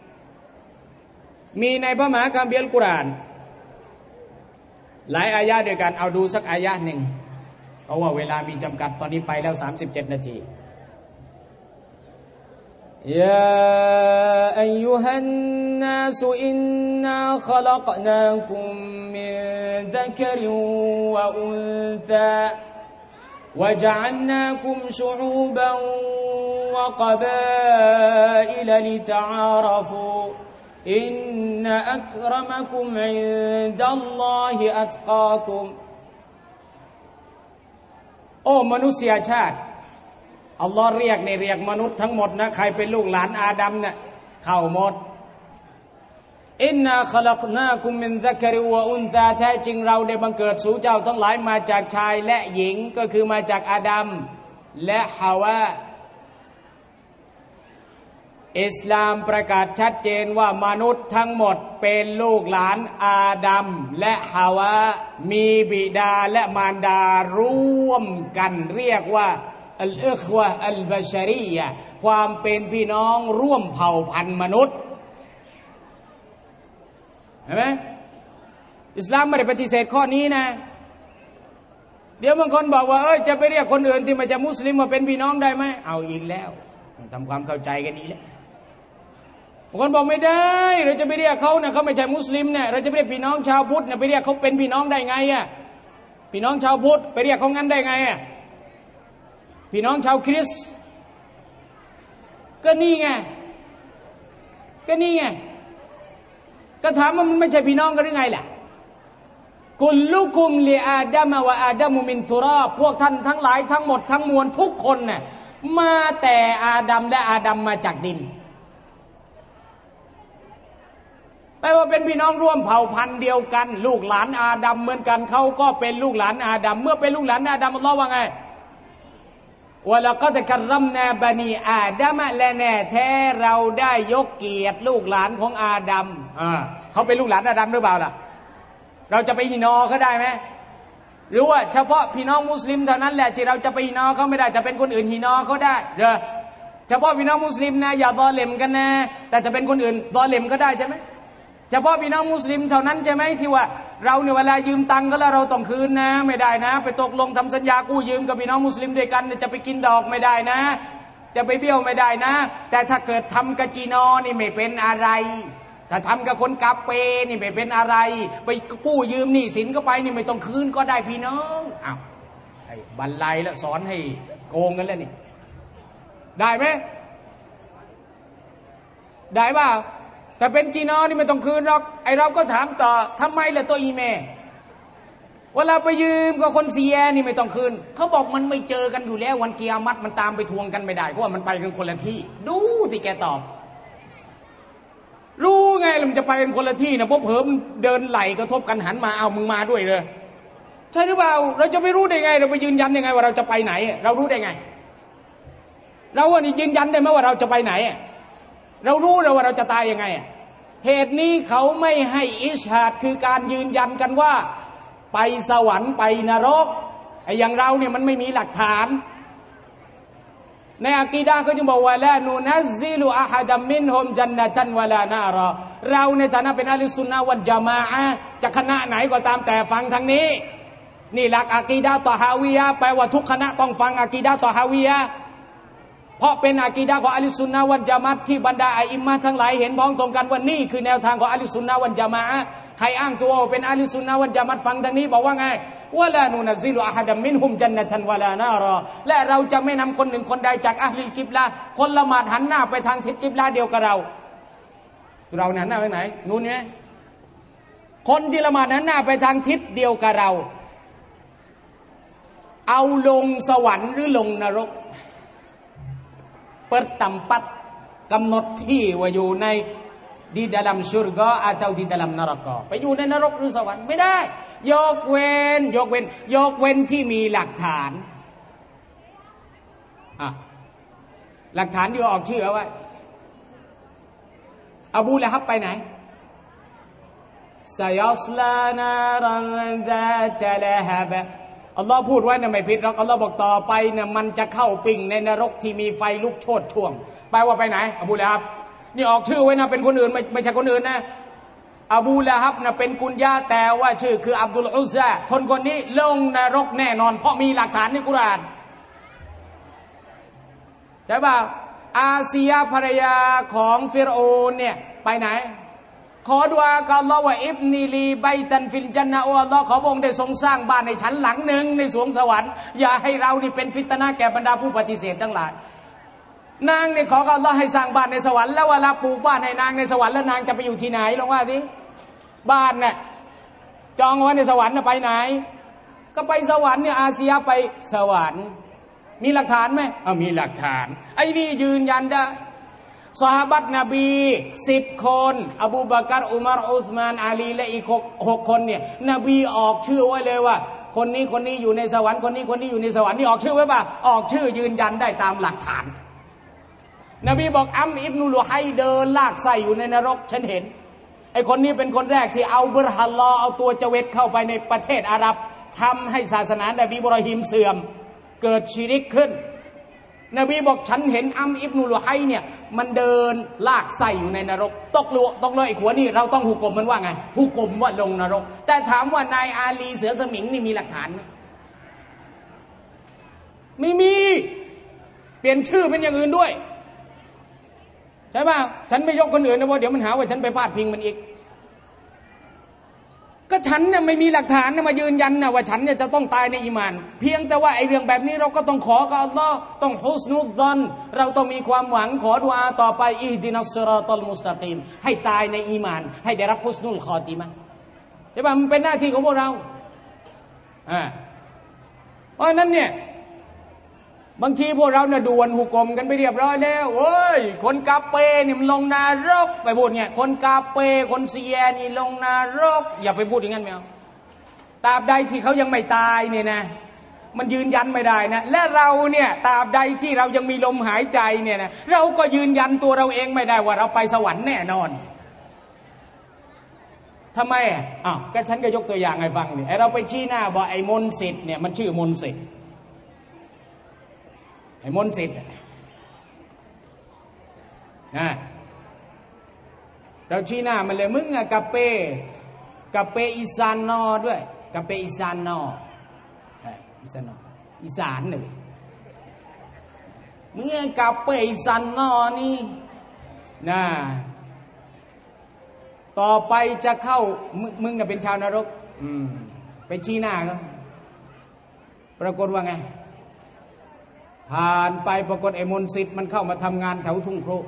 A: มีในพระมหาคัมภีร์อัลกุรอานหลายอายะห์ด้วยกันเอาดูสักอายะห์หนึ่งเพราะว่าเวลามีจำกัดตอนนี้ไปแล้วสามสิบเจ็ดนาทียาอัยยูฮันนาสอินนาขลักนาคุมมินซักริวะอุนซาوجعلناكم شعوبا وقبائل لتعارفوا إن أكرمكم عند الله أتقاكم โอ้มนุษยชาติอัลลอฮ์เรียกในเรียกมนุษย์ทั้งหมดนะใครเป็นลูกหลานอาดัมเนี่ยเข้าหมดอินนาขลักนาคุมมินซักริวะอุนซาแท้จริงเราได้บังเกิดสู่เจ้าทั้งหลายมาจากชายและหญิงก็คือมาจากอาดัมและฮาวาอิสลามประกาศชัดเจนว่ามนุษย์ทั้งหมดเป็นลูกหลานอาดัมและฮาวามีบิดาและมารดาร่วมกันเรียกว่าอัลอิควะอัลบะชารียะความเป็นพี่น้องร่วมเผ่าพันธุ์มนุษย์เห็นไหมอิสลามไม่ได้ปฏิเสธข้อนี้นะเดี๋ยวบางคนบอกว่าเออจะไปเรียกคนอื่นที่มาจากมุสลิมมาเป็นพี่น้องได้ไหมเอาอีกแล้วทำความเข้าใจกันนี้แหละบางคนบอกไม่ได้เราจะไปเรียกเขาเนี่ยเขาไม่ใช่มุสลิมเนี่ยเราจะไปเรียกพี่น้องชาวพุทธเนี่ยไปเรียกเขาเป็นพี่น้องได้ไงอ่ะพี่น้องชาวพุทธไปเรียกเขางั้นได้ไงอ่ะพี่น้องชาวคริสต์ก็นี่ไงก็นี่ไงก็ถามว่ามันไม่ใช่พี่น้องกันหรือไงล่ะกุลลุกุมลิอาดัมวะอาดัมมินตุรอบพวกท่านทั้งหลายทั้งหมดทั้งมวลทุกคนน่ะมาแต่อาดัมและอาดัมมาจากดินแปลว่าเป็นพี่น้องร่วมเผ่าพันธุ์เดียวกันลูกหลานอาดัมเหมือนกันเขาก็เป็นลูกหลานอาดัมเมื่อเป็นลูกหลานอาดัมอัลเลาะห์ว่าไงวะละกัดกัรรัมนาบะนีอาดัมและแน่แท้เราได้ยกเกียรติลูกหลานของอาดัมอ่าเขาเป็นลูกหลานอาดัมหรือเปล่าล่ะเราจะไปฮินอเขาได้ไหมหรือว่าเฉพาะพี่น้องมุสลิมเท่านั้นแหละที่เราจะไปฮินอเขาไม่ได้แต่เป็นคนอื่นฮินอเขาได้เด้อเฉพาะพี่น้องมุสลิมนะอย่าดอเลมกันนะแต่จะเป็นคนอื่นดอเลมก็ได้ใช่ไหมเฉพาะพี่น้องมุสลิมเท่านั้นใช่ไหมที่ว่าเราเนี่ยเวลายืมตังค์ก็แล้วเราต้องคืนนะไม่ได้นะไปตกลงทำสัญญากู้ยืมกับพี่น้องมุสลิมด้วยกันจะไปกินดอกไม่ได้นะจะไปเบี้ยวไม่ได้นะแต่ถ้าเกิดทำกะจีนอนี่ไม่เป็นอะไรถ้าทำกับคนกาเปนี่ไม่เป็นอะไรไปกู้ยืมหนี้สินก็ไปนี่ไม่ต้องคืนก็ได้พี่น้องอ้าวไอ้บรรลัยแล้วสอนให้โกงกันแล้วนี่ได้ไหมได้ป่ะแต่เป็นจีนอนี่ไม่ต้องคืนหรอกไอเราก็ถามต่อทำไมล่ะตัวอีเมเวลาไปยืมกับคนเสียนี่ไม่ต้องคืนเขาบอกมันไม่เจอกันอยู่แล้ววันกิยามะฮ์มันตามไปทวงกันไม่ได้เพราะว่ามันไปกันคนละที่ดูที่แกตอบ
B: รู้ไงมันจะไปเป็นคนละที่นะเพราะเผลอมันเดินไหลกระทบกันหันมาเอามึงมาด้วยเลยใช่หรือเปล่าเราจะไม่รู้ได้ไงเราไปยืนยันยังไงว่าเราจะไปไหนเรารู้ได้ไงเราอันนี้ยืนยันได้ไหมว่าเราจะไปไหนเรารู้เลยว่าเราจะตายยังไงเหตุนี้เขาไม่ให้อิชฮาดคือการยืนยันกันว่าไปสวรรค์ไปนรกไอ้อย่างเราเนี่ยมันไม่มีหลักฐานในอะกีดะห์ก็จึงบอกว่าละนูนัซซิลุอะฮัดัมมินฮุมญันนะตันวะลานารอเราในฐานะเป็นอะห์ลุสซุนนะฮ์วัลญะมาอะห์จะคณะไหนก็ตามแต่ฟังทางนี้นี่หลักอะกีดะห์ตอฮาวียะห์แปลว่าทุกคณะต้องฟังอะกีดะห์ตอฮาวียะห์เพราะเป็นอะกีดะห์ของอะห์ลุสซุนนะฮ์วัลญะมาอะห์ที่บรรดาอิมามทั้งหลายเห็นพ้องตรงกันว่านี่คือแนวทางของอะห์ลุสซุนนะฮ์วัลญะมาอะห์ใครอ้างตัวเป็นอะห์ลุสซุนนะฮ์วัลญะมาอะห์ฟังทางนี้บอกว่าไงวะลานูนัซซิลุอะฮัดัมมินฮุมญันนะตันวะลานารอและเราจะไม่นำคนหนึ่งคนใดจากอะห์ลิลกิบละห์คนละหมาดหันหน้าไปทางทิศกิบละห์เดียวกับเราเราหันหน้าไปไหนนู่นไงคนที่ละหมาดหันหน้าไปทางทิศเดียวกับเราเอาลงสวรรค์หรือลงนรกpertempat กำหนดที่ว่าอยู่ในdi dalam syurga atau di dalam neraka ไปอยู่ในนรกหรือสวรรค์ไม่ได้ยกเว้นยกเว้นยกเว้นที่มีหลักฐานอ่ะหลักฐานที่ออกชื่อเอาไว้อบูละฮับไปไหนซะยัสลานารันซาตะละฮับอัลลอฮ์พูดไว้นะไม่ผิดหรอกอัลลอฮ์บอกต่อไปเนี่ยมันจะเข้าปิ่งในนรกที่มีไฟลุกโชติช่วงแปลว่าไปไหนอบูละฮับนี่ออกชื่อไว้นะเป็นคนอื่นไม่ไม่ใช่คนอื่นนะอบูละฮับนะเป็นกุญญาแต่ว่าชื่อคืออับดุลอุซซาคนคนนี้ลงนรกแน่นอนเพราะมีหลักฐานในกุรอานใช่ป่ะอาเซียภรรยาของฟิรเอานเนี่ยไปไหนขอดุอากับอัลลอฮ์ว่าอิบนีลีไบตันฟิลญันนะฮ์อัลลอฮ์ขอพระองค์ได้ทรงสร้างบ้านในชั้นหลังหนึ่งในสวงสวรรค์อย่าให้เรานี่เป็นฟิตนะห์แก่บรรดาผู้ปฏิเสธทั้งหลายนางเนี่ยขอกับอัลลอฮ์ให้สร้างบ้านในสวรรค์แล้วเวลาปลูกบ้านให้นางในสวรรค์แล้วนางจะไปอยู่ที่ไหนลองว่าดิบ้านเนี่ยจองไว้ในสวรรค์ไปไหนก็ไปสวรรค์เนี่ยอาเซียไปสวรรค์มีหลักฐานไหมอ่ะมีหลักฐานไอ้นี่ยืนยันได้ซอฮาบะห์นบีสิบคนอบูบักรอุมัรอุสมานอาลีและอีกหกคนเนี่ยนบีออกชื่อไว้เลยว่าคนนี้คนนี้อยู่ในสวรรค์คนนี้คนนี้อยู่ในสวรรค์นี่ออกชื่อไว้ป่ะออกชื่อยืนยันได้ตามหลักฐานนบีบอกอัมอิบนุลุไฮเดินลากไส้อยู่ในนรกฉันเห็นไอ้คนนี้เป็นคนแรกที่เอาบิรฮัลลอเอาตัวเจเวตเข้าไปในประเทศอาหรับทำให้ศาสนานบีอิบรอฮีมเสื่อมเกิดชิริกขึ้นนบีบอกฉันเห็นอัมอิบนุลุไฮเนี่ยมันเดินลากไส้อยู่ในนรกตกลงตกลงไอ้หัวนี่เราต้องหุกกลมมันว่าไงหุกกลมว่าลงนรกแต่ถามว่านายอาลีเสือสมิงนี่มีหลักฐานไหมไม่มีเปลี่ยนชื่อเป็นอย่างอื่นด้วยใช่ป่ะฉันไม่ยกคนอื่นนะเพราะเดี๋ยวมันหาว่าฉันไปพาดพิงมันอีกก็ฉันเนี่ยไม่มีหลักฐานนะมายืนยันนะว่าฉันเนี่ยจะต้องตายในอีหม่านเพียงแต่ว่าไอ้เรื่องแบบนี้เราก็ต้องขอกับอัลลอฮ์ต้องฮุสนุซอนเราต้องมีความหวังขอดุอาต่อไปอิฮดินัสซิรอตัลมุสตะกีมให้ตายในอีหม่านให้ได้รับฮุสนุลคอติมะห์ใช่ป่ะมันเป็นหน้าที่ของพวกเราอ่าเพราะนั้นเนี่ยบางทีพวกเราเนี่ยด่วนหุกกลมกันไปเรียบร้อยแล้วเว้ยคนกาเปเนี่ยมันลงนรกไปพูดเนี่ยคนกาเปคนเซียนี่ลงนรกอย่าไปพูดอย่างนั้นไม่เอาตราบใดที่เขายังไม่ตายเนี่ยนะมันยืนยันไม่ได้นะและเราเนี่ยตราบใดที่เรายังมีลมหายใจเนี่ยนะเราก็ยืนยันตัวเราเองไม่ได้ว่าเราไปสวรรค์แน่นอนทำไมอ่ะอ้าวก็ฉันก็ยกตัวอย่างให้ฟังนี่ไอเราไปชี้หน้าบอกไอ้มนต์สิทธิ์เนี่ยมันชื่อมนต์สิทธิ์ไอ้มนต์สิทธิ์นะเราชี้หน้ามันเลยมึงอะกาเปกาเปอีสานนอด้วยกาเปอีสานนออีสานนออีสานเลยมึงอะกาเปอีสานนอนี่นะต่อไปจะเข้ามึงมึงน่ะเป็นชาวนรกอืมไปชี้หน้าเขาปรากฏว่าไงผ่านไปปรากฏไอ้มนต์สิทธิ์มันเข้ามาทำงานแถวทุ่งครุ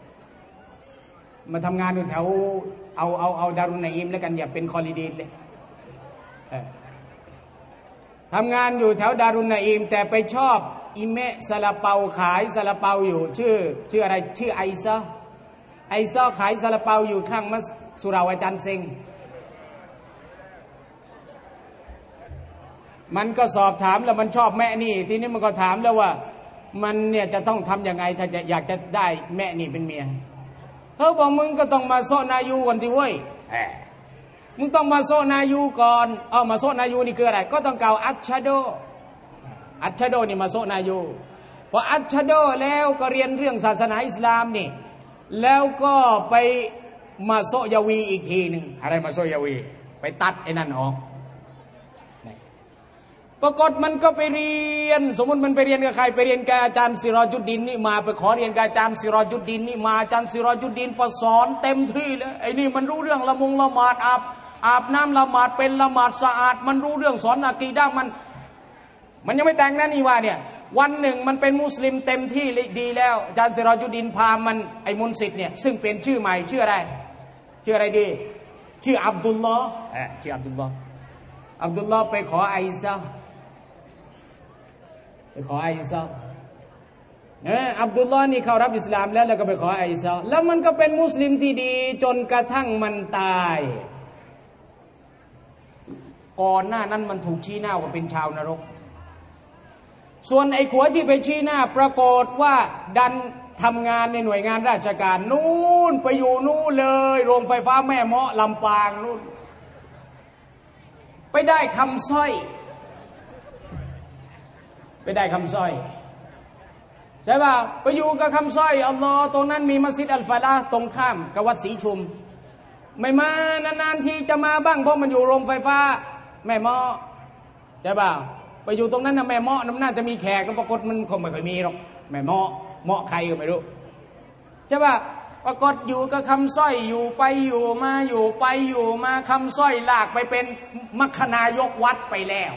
B: มาทำงานอยู่แถวเอาเอาเอาดารุนไนอิมแล้วกันอย่าเป็นคอลิดีนเลยทำงานอยู่แถวดารุนไนอิมแต่ไปชอบอิเมะซาลาเปาขายซาลาเปาอยู่ชื่อชื่ออะไรชื่อไอซะไอ้ซ้อขายซาลาเปาอยู่ข้างมัสสุราอาจารย์เซงมันก็สอบถามแล้วมันชอบแม่นี่ทีนี้มันก็ถามแล้วว่ามันเนี่ยจะต้องทำยังไงถ้าจะอยากจะได้แม่นี่เป็นเมียเขาบอกมึงก็ต้องมาโซนายูก่อนที่เว้ยมึงต้องมาโซนายูก่อนเอามาโซนายูนี่คืออะไรก็ต้องกล่าวอัชชาโดอัชชาโดนี่มาโซนายูพออัชชาโดแล้วก็เรียนเรื่องศาสนาอิสลามนี่แล้วก็ไปมาโซยาวีอีกทีหนึ่งอะไรมาโซยาวีไปตัดไอ้นั่นออกปรากฏมันก็ไปเรียนสมมติมันไปเรียนกับใครไปเรียนกับอาจารย์ศิรอจุดดินนี่มาไปขอเรียนกับอาจารย์ศิรอจุดดินนี่มาอาจารย์ศิรอจุดดินประสอนเต็มที่เลยไอ้นี่มันรู้เรื่องละมงละหมาดอาบอาบน้ำละหมาดเป็นละหมาดสะอาดมันรู้เรื่องสอนอะกีดะห์มันมันยังไม่แต่งนะนี่ว่าเนี่ยวันหนึ่งมันเป็นมุสลิมเต็มที่ดีแล้วอาจารย์ศิรอจุดดินพามันไอ้มุนสิทธิ์เนี่ยซึ่งเป็นชื่อใหม่ชื่ออะไรชื่ออะไรดีชื่ออับดุลลอฮ์เออชื่ออับดุลลอฮ์อับดุลลอฮ์ไปขอไอซาไปขอไอซาเนี่ยอับดุลลอฮ์นี่เขารับอิสลามแล้วแล้วก็ไปขอไอซาแล้วมันก็เป็นมุสลิมที่ดีจนกระทั่งมันตายก่อนหน้านั้นมันถูกชี้หน้าว่าเป็นชาวนรกส่วนไอ้ขัวที่ไปชี้หน้าปรากฏว่าดันทำงานในหน่วยงานราชการนู่นไปอยู่นู่นเลยโรงไฟฟ้าแม่เมาะลำปางนู่นไปได้คำสร้อยไปได้คำสร้อยใช่ป่ะไปอยู่กับคำสร้อยอัลลอฮ์ตรงนั้นมีมัสยิดอัลฟาลาตรงข้ามกับวัดศรีชุมไม่มานานๆทีจะมาบ้างเพราะมันอยู่โรงไฟฟ้าแม่เมาะใช่ป่ะไปอยู่ตรงนั้นนะแม่เมาะน้ำน่าจะมีแขกก็ปรากฏมันคงไม่ค่อยมีหรอกแม่เมาะเมาะใครก็ไม่รู้ใช่ป่ะปรากฏอยู่กับคำสร้อยอยู่ไปอยู่มาอยู่ไปอยู่มาคำสร้อยลากไปเป็นมัคคณายกวัดไปแล้ว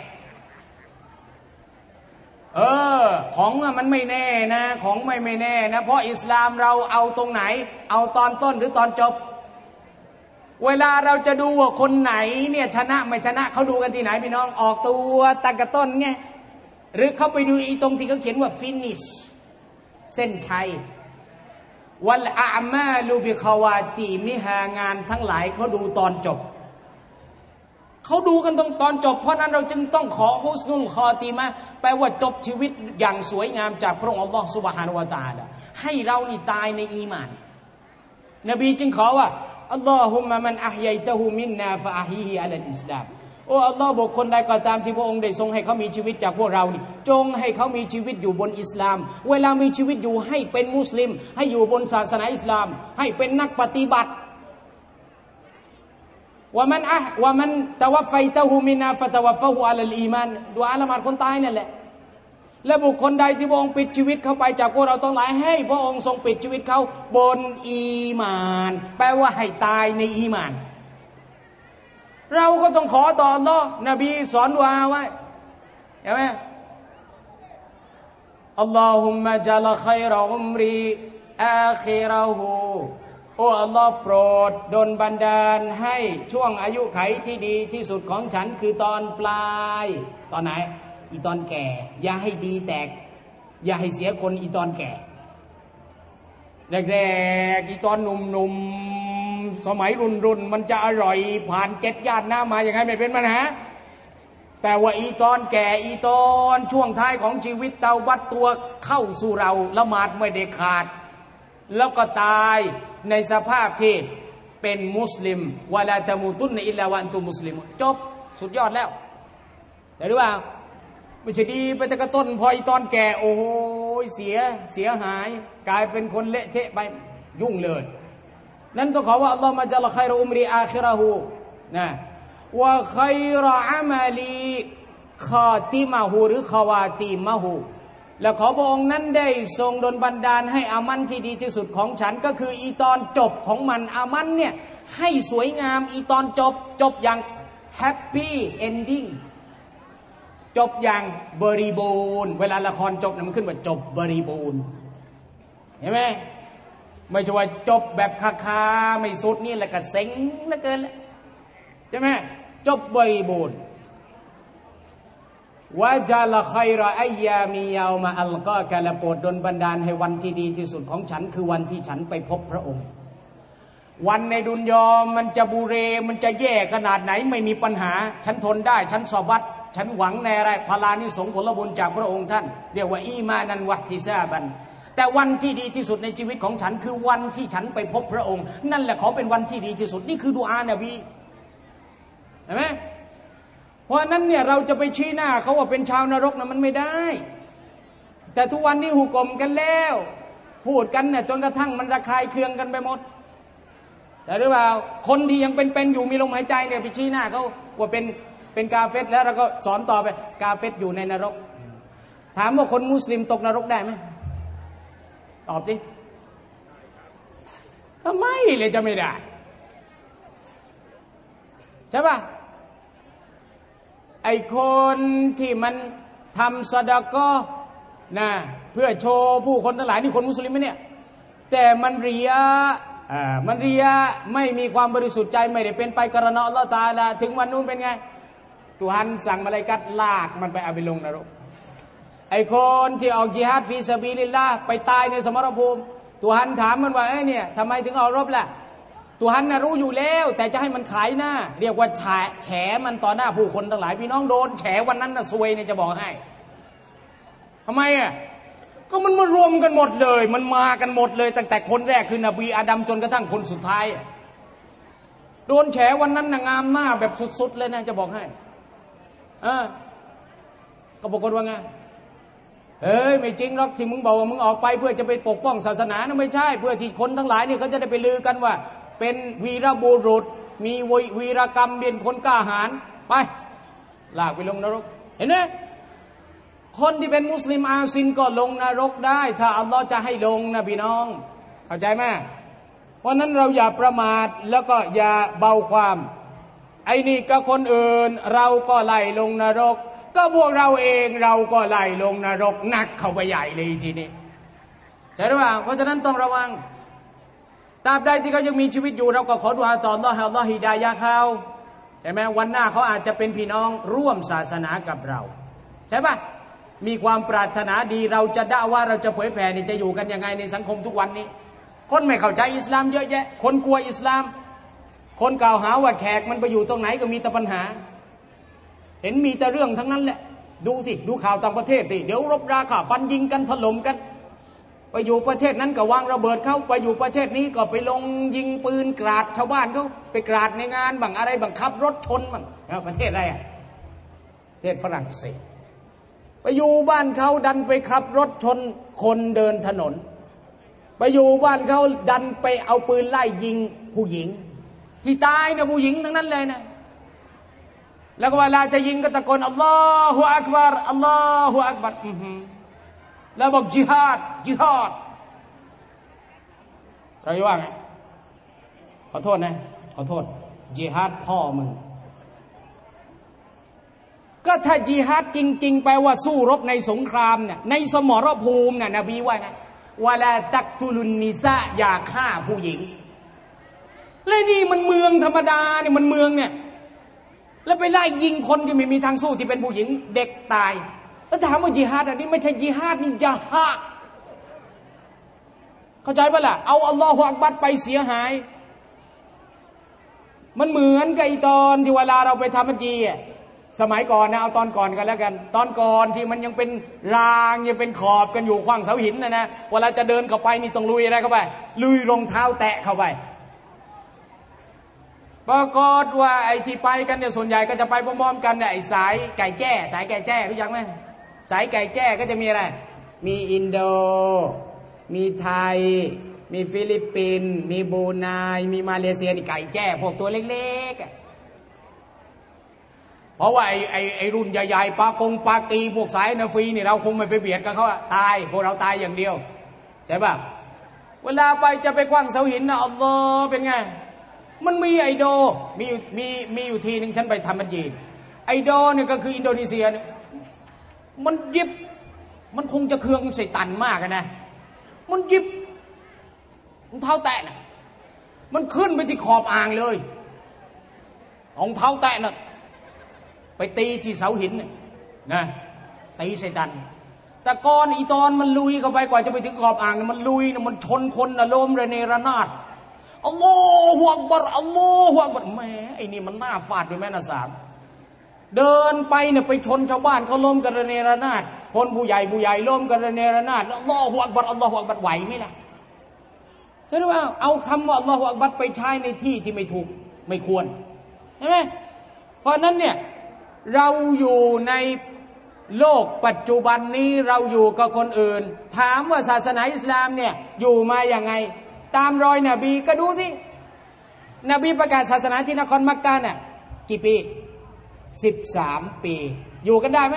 B: เออของมันไม่แน่นะของไม่ไม่แน่นะเพราะอิสลามเราเอาตรงไหนเอาตอนต้นหรือตอนจบเวลาเราจะดูว่าคนไหนเนี่ยชนะไม่ชนะเขาดูกันที่ไหนพี่น้องออกตัวตั้งแต่ต้นไงหรือเขาไปดูอีตรงที่เขาเขียนว่า finish เส้นชัยวัลอามาลูบิคาวาตีมิหางานทั้งหลายเขาดูตอนจบเขาดูกันตรงตอนจบเพราะนั้นเราจึงต้องขอฮุสนุลคอตีมะแปลว่าจบชีวิตอย่างสวยงามจากพระองค์อัลลอฮฺซุบฮานะฮูวะตะอาลาให้เรานี่ตายในอีหม่านนบีจึงขอว่าอัลลอฮุมะมันอะฮยัยตะฮูมินนาฟะอะฮีฮิอะลัลอิสลามโอ้อัลลอฮ์บุคคลใดก็ตามที่พระองค์ได้ทรงให้เขามีชีวิตจากพวกเรานี่จงให้เขามีชีวิตอยู่บนอิสลามเวลามีชีวิตอยู่ให้เป็นมุสลิมให้อยู่บนศาสนาอิสลามให้เป็นนักปฏิบัติว่ามันอะว่ามันตะวัฟไฟตะฮูมินนาฟะตะวัฟฟะฮูอะลัลอีมานดุอาละหมาดคนตายนั่นแหละและบุคคลใดที่พระองค์ปิดชีวิตเข้าไปจากพวกเราทั้งหลายให้พระองค์ทรงปิดชีวิตเขาบนอีมานแปลว่าให้ตายในอีมานเราก็ต้องขอต่ออัลเลาะห์นบีสอนดุอาไว้เห็นไหมอัลลอฮุมมะจัลค็อยรออุมรีอาคิเราะฮูโอ้อัลลอฮ์โปรดดลบันดาลให้ช่วงอายุไขที่ดีที่สุดของฉันคือตอนปลายตอนไหนอีตอนแก่อย่าให้ดีแตกอย่าให้เสียคนอีตอนแก่แรกๆอีตอนหนุ่มๆสมัยรุ่นๆมันจะอร่อยผ่านเจ็ดญาติหน้ามาอย่างไงไม่เป็นปัญหาแต่ว่าอีตอนแก่อีตอนช่วงท้ายของชีวิตเตาบัดตัวเข้าสู่เราละหมาดไม่ได้ขาดแล้วก็ตายในสภาพที่เป็นมุสลิมวะลาตะมูตุนอิลลาวันตุมุสลิมจบสุดยอดแล้วแต่รู้ว่าไม่ใช่ดีไปแต่กระต้นพออีตอนแก่โอ้โหเสียเสียหายกลายเป็นคนเละเทะไปยุ่งเลยนั้นต้องขอว่าอัลลอฮฺมะจัลค็อยรออุมรีอาคิเราะฮูนะวะค็อยรออะมะลีคอติมะฮูหรือคอวาติมะฮูและขอพระองค์นั้นได้ทรงดลบันดาลให้อามันที่ดีที่สุดของฉันก็คืออีตอนจบของมันอามันเนี่ยให้สวยงามอีตอนจบจบอย่างแฮปปี้เอนดิ้งจบอย่างบริบูรณ์เวลาละครจบมันขึ้นว่าจบบริบูรณ์เห็นไหมไม่ใช่ว่าจบแบบคาคาไม่สุดนี่แหละก็เซ็งเหลือเกินแล้วใช่ไหมจบบริบูรณ์วะจาละค็อยรออัยยามียามาอัลกอกะละโปรดดลบันดาลให้วันที่ดีที่สุดของฉันคือวันที่ฉันไปพบพระองค์วันในดุนยอมันจะบูเรมันจะแย่ขนาดไหนไม่มีปัญหาฉันทนได้ฉันสอบัตฉันหวังในอะไรพลานิสงผลบุญจากพระองค์ท่านเรียกว่าอีมานันวะติซาบันแต่วันที่ดีที่สุดในชีวิตของฉันคือวันที่ฉันไปพบพระองค์นั่นแหละขอเป็นวันที่ดีที่สุดนี่คือดุอานบีเห็นไหมเพราะนั้นเนี่ยเราจะไปชี้หน้าเขาว่าเป็นชาวนรกนะมันไม่ได้แต่ทุกวันนี้หุกลมกันแล้วพูดกันเนี่ยจนกระทั่งมันระคายเคืองกันไปหมดแต่หรือเปล่าคนที่ยังเป็นๆอยู่มีลมหายใจเนี่ยไปชี้หน้าเขาว่าเป็นเป็นกาเฟรแล้วเราก็สอนต่อไปกาเฟรอยู่ในนรกถามว่าคนมุสลิมตกนรกได้ไหมตอบสิทำไมเลยจะไม่ได้ใช่ป่ะไอคนที่มันทำซะดะกอฮ์นะเพื่อโชว์ผู้คนทั้งหลายนี่คนมุสลิมไหมเนี่ยแต่มันเรียอ่ามันเรียไม่มีความบริสุทธิ์ใจไม่ได้เป็นไปกรณะอัลเลาะห์ตะอาลาถึงวันนู้นเป็นไงตุฮันสั่งมาลาอิกะฮ์ลากมันไปเอาไปลงนรกไอคนที่ออกญิฮาดฟีซะบีลิลลาห์ไปตายในสมรภูมิตุฮันถามมันว่าเอ้ยเนี่ยทำไมถึงออกรบล่ะตุฮันน่ะรู้อยู่แล้วแต่จะให้มันขายหน้าเรียกว่าแฉแฉมันต่อหน้าผู้คนทั้งหลายพี่น้องโดนแฉวันนั้นน่ะซวยเนี่ยจะบอกให้ทำไมอ่ะก็มันมารวมกันหมดเลยมันมากันหมดเลยตั้งแต่คนแรกคือนบีอาดัมจนกระทั่งคนสุดท้ายโดนแฉวันนั้นน่ะงามหน้าแบบสุดๆเลยนะจะบอกให้เออก็บอกกันว่าไงเฮ้ยไม่จริงหรอกที่มึงบอกว่ามึงออกไปเพื่อจะไปปกป้องศาสนานะไม่ใช่เพื่อที่คนทั้งหลายนี่เขาจะได้ไปลือกันว่าเป็นวีรบุรุษมีวีรกรรมเป็นคนกล้าหาญไปลากไปลงนรกเห็นไหมคนที่เป็นมุสลิมอาซินก็ลงนรกได้ถ้าอัลลอฮ์จะให้ลงนะพี่น้องเข้าใจไหมเพราะนั้นเราอย่าประมาทแล้วก็อย่าเบาความไอ้นี่ก็คนอื่นเราก็ไล่ลงนรกก็พวกเราเองเราก็ไล่ลงนรกหนักเข้าไปใหญ่เลยทีนี้ใช่หรือเปล่าเพราะฉะนั้นต้องระวังตราบใดที่เขายังมีชีวิตอยู่เราก็ขอดุอาต่ออัลลอฮ์ให้อัลลอฮ์ฮิดายะห์เขาใช่ไหมวันหน้าเขาอาจจะเป็นพี่น้องร่วมศาสนากับเราใช่ปะมีความปรารถนาดีเราจะด่าว่าเราจะเผยแผ่นี่จะอยู่กันยังไงในสังคมทุกวันนี้คนไม่เข้าใจอิสลามเยอะแยะคนกลัวอิสลามคนกล่าวหาว่าแขกมันไปอยู่ตรงไหนก็มีแต่ปัญหาเห็นมีแต่เรื่องทั้งนั้นแหละดูสิดูข่าวต่างประเทศดิเดี๋ยวรบราฆ่าฟันยิงกันถล่มกันไปอยู่ประเทศนั้นก็วางระเบิดเข้าไปอยู่ประเทศนี้ก็ไปลงยิงปืนกราดชาวบ้านเขาไปกราดในงานบังอะไรบังคับรถชนบังประเทศอะไรอ่ะประเทศฝรั่งเศสไปอยู่บ้านเขาดันไปขับรถชนคนเดินถนนไปอยู่บ้านเขาดันไปเอาปืนไล่ยิงผู้หญิงที่ตายนะผู้หญิงทั้งนั้นเลยนะแล้วก็เวลาจะยิงก็ตะโกนอัลลอฮฺอักบัรอัลลอฮฺอักบัรแล้วบอกจิฮาดจิฮาดเราว่าไงขอโทษนะขอโทษจิฮาดพ่อมึงก็ถ้าจิฮาดจริงๆแปลว่าสู้รบในสงครามเนี่ยในสมรภูมิน่ะนบีว่าไงวะลาตักตุลุนนิซาอย่าฆ่าผู้หญิงแล้วนี่มันเมืองธรรมดาเนี่ยมันเมืองเนี่ยแล้วไปไล่ยิงคนที่ไม่มีทางสู้ที่เป็นผู้หญิงเด็กตายแล้วถามว่าจิฮาดอันนี้ไม่ใช่จิฮาดนี่ญะฮาดเข้าใจป่ะล่ะเอาอัลลอฮฺอักบัรไปเสียหายมันเหมือนกับอีตอนที่เวลาเราไปทำมัสยิดสมัยก่อนนะเอาตอนก่อนกันแล้วกันตอนก่อนที่มันยังเป็นรางยังเป็นขอบกันอยู่ขว้างเสาหินนะนะเวลาจะเดินเข้าไปนี่ต้องลุยอะไรเข้าไปลุยรองเท้าแตะเข้าไปปรากฏว่าไอ้ที่ไปกันเนี่ยส่วนใหญ่ก็จะไปพร้อมๆกันเนี่ยไอ้สายไก่แจ้สายไก่แจ้รู้จักไหมสายไก่แจ้ก็จะมีอะไรมีอินโดมีไทยมีฟิลิปปินส์มีบรูไนมีมาเลเซียนี่ไก่แจ้พวกตัวเล็กๆเพราะว่าไอ้ไอ้ไอ้รุ่นใหญ่ๆปากงปากีพวกสายนาฟีนี่เราคงไม่ไปเบียดกับเขาอะตายพวกเราตายอย่างเดียวใช่ป่ะเวลาไปจะไปคว้างเสาหินนะอัลลอฮ์เป็นไงมันมีไอโดมีมีมีอยู่ทีหนึ่งฉันไปทำมัสยิดไอโดเนี่ยก็คืออินโดนีเซียเนี่ยมันยิบมันคงจะเคืองใส่ตันมากนะมันยิบรองเท้าแตะน่ะมันขึ้นไปที่ขอบอ่างเลยรองเท้าแตะน่ะไปตีที่เสาหินนะตีใส่ตันแต่ก่อนอีตอนมันลุยเข้าไปกว่าจะไปถึงขอบอ่างมันลุยนะมันชนคนนะล้มระเนระนาดอัลลอฮฺอักบัรอัลลอฮฺอักบัรแหมไอ้นี่มันน่าฟาดด้วยแม่นาสามเดินไปเนี่ยไปชนชาวบ้านเขาล้มกันระเนระนาดคนผู้ใหญ่ผู้ใหญ่ล้มกันระเนระนาดอัลลอฮฺอักบัรอัลลอฮฺอักบัรไหวไหมล่ะเห็นว่าเอาคำว่าอัลลอฮฺอักบัรไปใช้ในที่ที่ไม่ถูกไม่ควรใช่ไหมเพราะนั้นเนี่ยเราอยู่ในโลกปัจจุบันนี้เราอยู่กับคนอื่นถามว่าศาสนาอิสลามเนี่ยอยู่มาอย่างไงตามรอยนบีก็ดูสินบีประกาศศาสนาที่นครมักกะน่ะกี่ปีสิบสามปีอยู่กันได้ไหม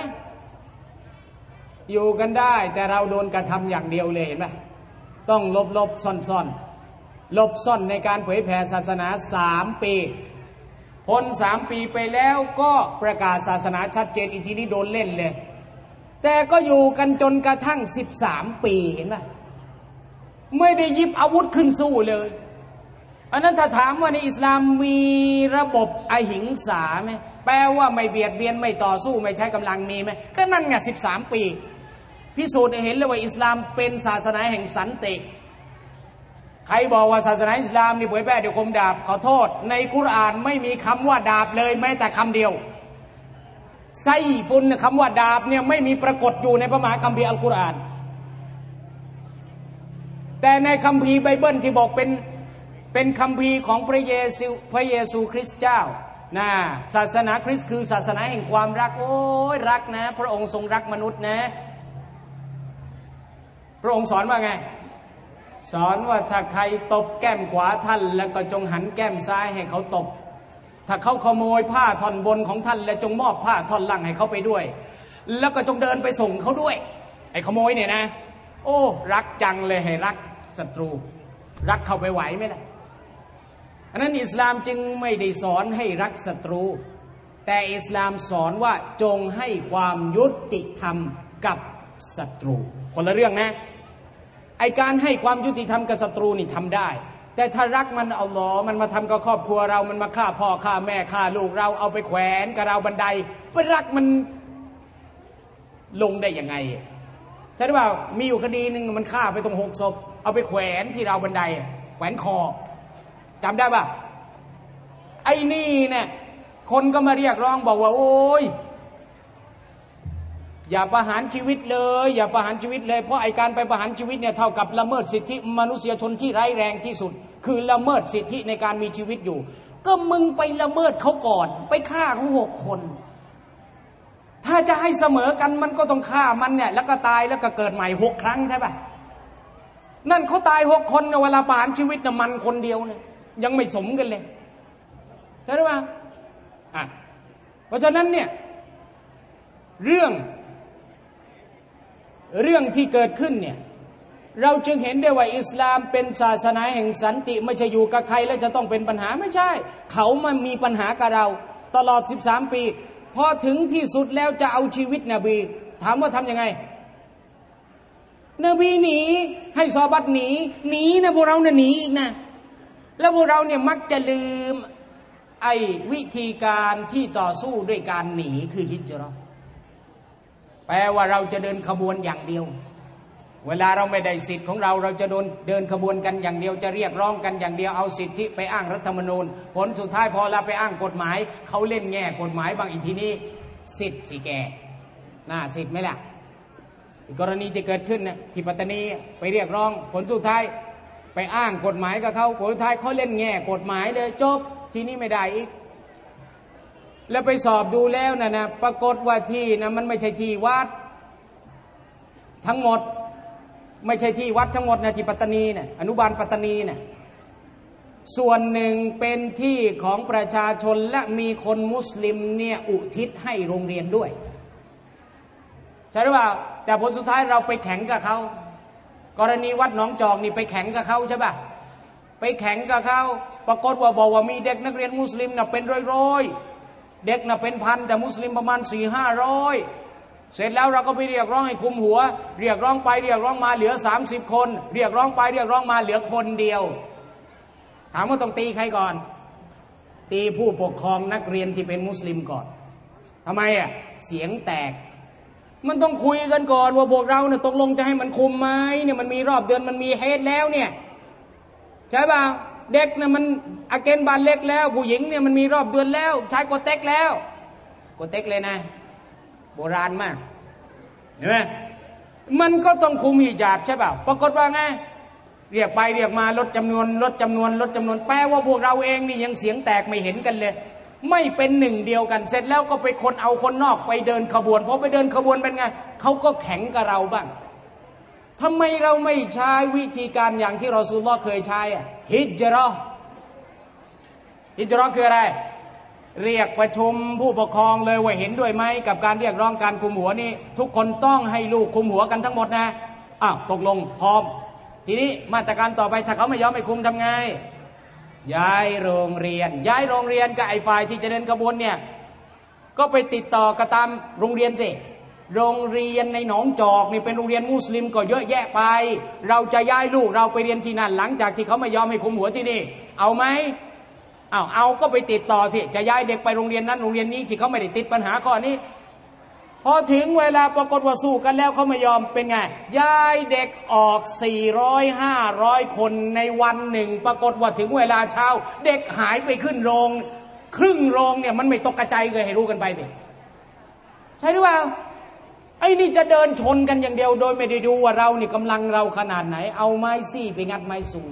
B: อยู่กันได้แต่เราโดนกระทำอย่างเดียวเลยเห็นไหมต้องลบลบซ่อนซ่อนลบซ่อนในการเผยแผ่ศาสนาสามปีพ้นสามปีไปแล้วก็ประกาศศาสนาชัดเจนอีกทีนี้โดนเล่นเลยแต่ก็อยู่กันจนกระทั่งสิบสามปีเห็นไหมไม่ได้หยิบอาวุธขึ้นสู้เลยอันนั้นถ้าถามว่าในอิสลามมีระบบอหิงสาไหมแปลว่าไม่เบียดเบียนไม่ต่อสู้ไม่ใช้กำลังมีไหมก็นั่นไงสิบสามปีพิสูจน์ให้เห็นเลยว่าอิสลามเป็นศาสนาแห่งสันติใครบอกว่าศาสนาอิสลามนี่เผยแพร่ด้วยคมดาบขอโทษในกุรอานไม่มีคำว่าดาบเลยแม้แต่คำเดียวไซฟุนคำว่าดาบเนี่ยไม่มีปรากฏอยู่ในพระมหาคัมภีร์อัลกุรอานแต่ในคัมภีร์ไบเบิลที่บอกเป็นเป็นคัมภีร์ของพระเยซูพระเยซูคริสต์เจ้านะศาสนาคริสต์คือศาสนาแห่งความรักโอ้ยรักนะพระองค์ทรงรักมนุษย์นะพระองค์สอนว่าไงสอนว่าถ้าใครตบแก้มขวาท่านแล้วก็จงหันแก้มซ้ายให้เขาตบถ้าเขาขโมยผ้าท่อนบนของท่านแล้วจงมอบผ้าท่อนล่างให้เขาไปด้วยแล้วก็จงเดินไปส่งเขาด้วยไอ้ขโมยเนี่ยนะโอ้รักจังเลยให้รักศัตรูรักเข้าไปไหวไหมล่ะอันนั้นอิสลามจึงไม่ได้สอนให้รักศัตรูแต่อิสลามสอนว่าจงให้ความยุติธรรมกับศัตรูคนละเรื่องนะไอการให้ความยุติธรรมกับศัตรูนี่ทำได้แต่ถ้ารักมันอัลลอฮ์มันมาทำกับครอบครัวเรามันมาฆ่าพ่อฆ่าแม่ฆ่าลูกเราเอาไปแขวนกับเราบันไดไปรักมันลงได้ยังไงใช่หรือเปล่ามีอยู่คดีหนึ่งมันฆ่าไปตรงหกศพเอาไปแขวนที่เราบันไดแขวนคอจำได้ป่ะไอ้นี่เนี่ยคนก็มาเรียกร้องบอกว่าโอ้ยอย่าประหารชีวิตเลยอย่าประหารชีวิตเลยเพราะไอการไปประหารชีวิตเนี่ยเท่ากับละเมิดสิทธิมนุษยชนที่ร้ายแรงที่สุดคือละเมิดสิทธิในการมีชีวิตอยู่ก็มึงไปละเมิดเขาก่อนไปฆ่าเขาหกคนถ้าจะให้เสมอกันมันก็ต้องฆ่ามันเนี่ยแล้วก็ตายแล้วก็เกิดใหม่หกครั้งใช่ป่ะนั่นเขาตายหกคนเนี่ยเวลาประหารชีวิตน่ะมันคนเดียวเนี่ยยังไม่สมกันเลยใช่หรือเปล่าอ่ะเพราะฉะนั้นเนี่ยเรื่องเรื่องที่เกิดขึ้นเนี่ยเราจึงเห็นได้ว่าอิสลามเป็นศาสนาแห่งสันติไม่ใช่อยู่กับใครแล้วจะต้องเป็นปัญหาไม่ใช่เขามามีปัญหากับเราตลอดสิบสามปีพอถึงที่สุดแล้วจะเอาชีวิตนบีถามว่าทำยังไงนบีหนีให้ซอฮาบะห์หนีหนีนะพวกเราเนี่ยหนีอีกนะแล้วพวกเราเนี่ยมักจะลืมไอ้วิธีการที่ต่อสู้ด้วยการหนีคือฮิจเราะห์แปลว่าเราจะเดินขบวนอย่างเดียวเวลาเราไม่ได้สิทธิ์ของเราเราจะโดนเดินขบวนกันอย่างเดียวจะเรียกร้องกันอย่างเดียวเอาสิทธิไปอ้างรัฐธรรมนูญผลสุดท้ายพอเราไปอ้างกฎหมายเขาเล่นแง่กฎหมายบางอีกทีนี้สิทธิ์สิแกน่าสิทธิ์ไหมล่ะกรณีที่เกิดขึ้นนะที่ปัตตานีไปเรียกร้องผลสุดท้ายไปอ้างกฎหมายกับเขาผลสุดท้ายเขาเล่นแง่กฎหมายเลยจบทีนี้ไม่ได้อีกแล้วไปสอบดูแล้วนะนะปรากฏว่าที่นะมันไม่ใช่ที่วัดทั้งหมดไม่ใช่ที่วัดทั้งหมดนะที่ปัตตานีนะอนุบาลปัตตานีนะส่วนหนึ่งเป็นที่ของประชาชนและมีคนมุสลิมเนี่ยอุทิศให้โรงเรียนด้วยใช่หรือเปล่าแต่ผลสุดท้ายเราไปแข่งกับเขากรณีวัดหนองจอกนี่ไปแข่งกับเขาใช่ป่ะไปแข่งกับเขาปรากฏว่าบอกว่ามีเด็กนักเรียนมุสลิมน่ะเป็นร้อยๆเด็กน่ะเป็นพันแต่มุสลิมประมาณสี่ห้าร้อยเสร็จแล้วเราก็ไปเรียกร้องให้คุมหัวเรียกร้องไปเรียกร้องมาเหลือสามสิบคนเรียกร้องไปเรียกร้องมาเหลือคนเดียวถามว่าต้องตีใครก่อนตีผู้ปกครองนักเรียนที่เป็นมุสลิมก่อนทำไมอ่ะเสียงแตกมันต้องคุยกันก่อนว่าพวกเราเนี่ยตกลงจะให้มันคุมไหมเนี่ยมันมีรอบเดือนมันมีเฮดแล้วเนี่ยใช่ป่ะเด็กเนี่ยมันอาเกนบานเล็กแล้วผู้หญิงเนี่ยมันมีรอบเดือนแล้วใช้โกเต็กแล้วโกเต็กเลยนะโบราณมากเห็นไหมมันก็ต้องคุมฮิญาบใช่เปล่าปรากฏว่าไงเรียกไปเรียกมาลดจำนวนลดจำนวนลดจำนวนแปลว่าพวกเราเองนี่ยังเสียงแตกไม่เห็นกันเลยไม่เป็นหนึ่งเดียวกันเสร็จแล้วก็ไปคนเอาคนนอกไปเดินขบวนพอไปเดินขบวนเป็นไงเขาก็แข็งกับเราบ้างทำไมเราไม่ใช้วิธีการอย่างที่รอซูลุลลอฮ์เคยใช้อ่ะฮิจเราะห์ฮิจเราะห์คืออะไรเรียกประชุมผู้ปกครองเลยว่าเห็นด้วยไหมกับการเรียกร้องการคุมหัวนี่ทุกคนต้องให้ลูกคุมหัวกันทั้งหมดนะอ้าวตกลงพร้อมทีนี้มาตรการต่อไปถ้าเขาไม่ยอมให้คุมทำไงย้ายโรงเรียนย้ายโรงเรียนกับไอ้ฝ่ายที่จะเดินขบวนเนี่ยก็ไปติดต่อกับตามโรงเรียนสิโรงเรียนในหนองจอกนี่เป็นโรงเรียนมุสลิมก็เยอะแยะไปเราจะย้ายลูกเราไปเรียนที่นั่นหลังจากที่เขาไม่ยอมให้คุมหัวที่นี่เอาไหมเอาเอาก็ไปติดต่อสิจะย้ายเด็กไปโรงเรียนนั้นโรงเรียนนี้ที่เขาไม่ได้ติดปัญหาข้อนี้พอถึงเวลาปรากฏว่าสู้กันแล้วเขาไม่ยอมเป็นไงย้ายเด็กออกสี่ร้อย ห้าร้อยคนในวันหนึ่งปรากฏว่าถึงเวลาเช้าเด็กหายไปขึ้นโรงครึ่งโรงเนี่ยมันไม่ตกกระจายเลยให้รู้กันไปสิใช่หรือเปล่าไอ้นี่จะเดินชนกันอย่างเดียวโดยไม่ได้ดูว่าเรานี่กำลังเราขนาดไหนเอาไม้ซี่ไปงัดไม้สูง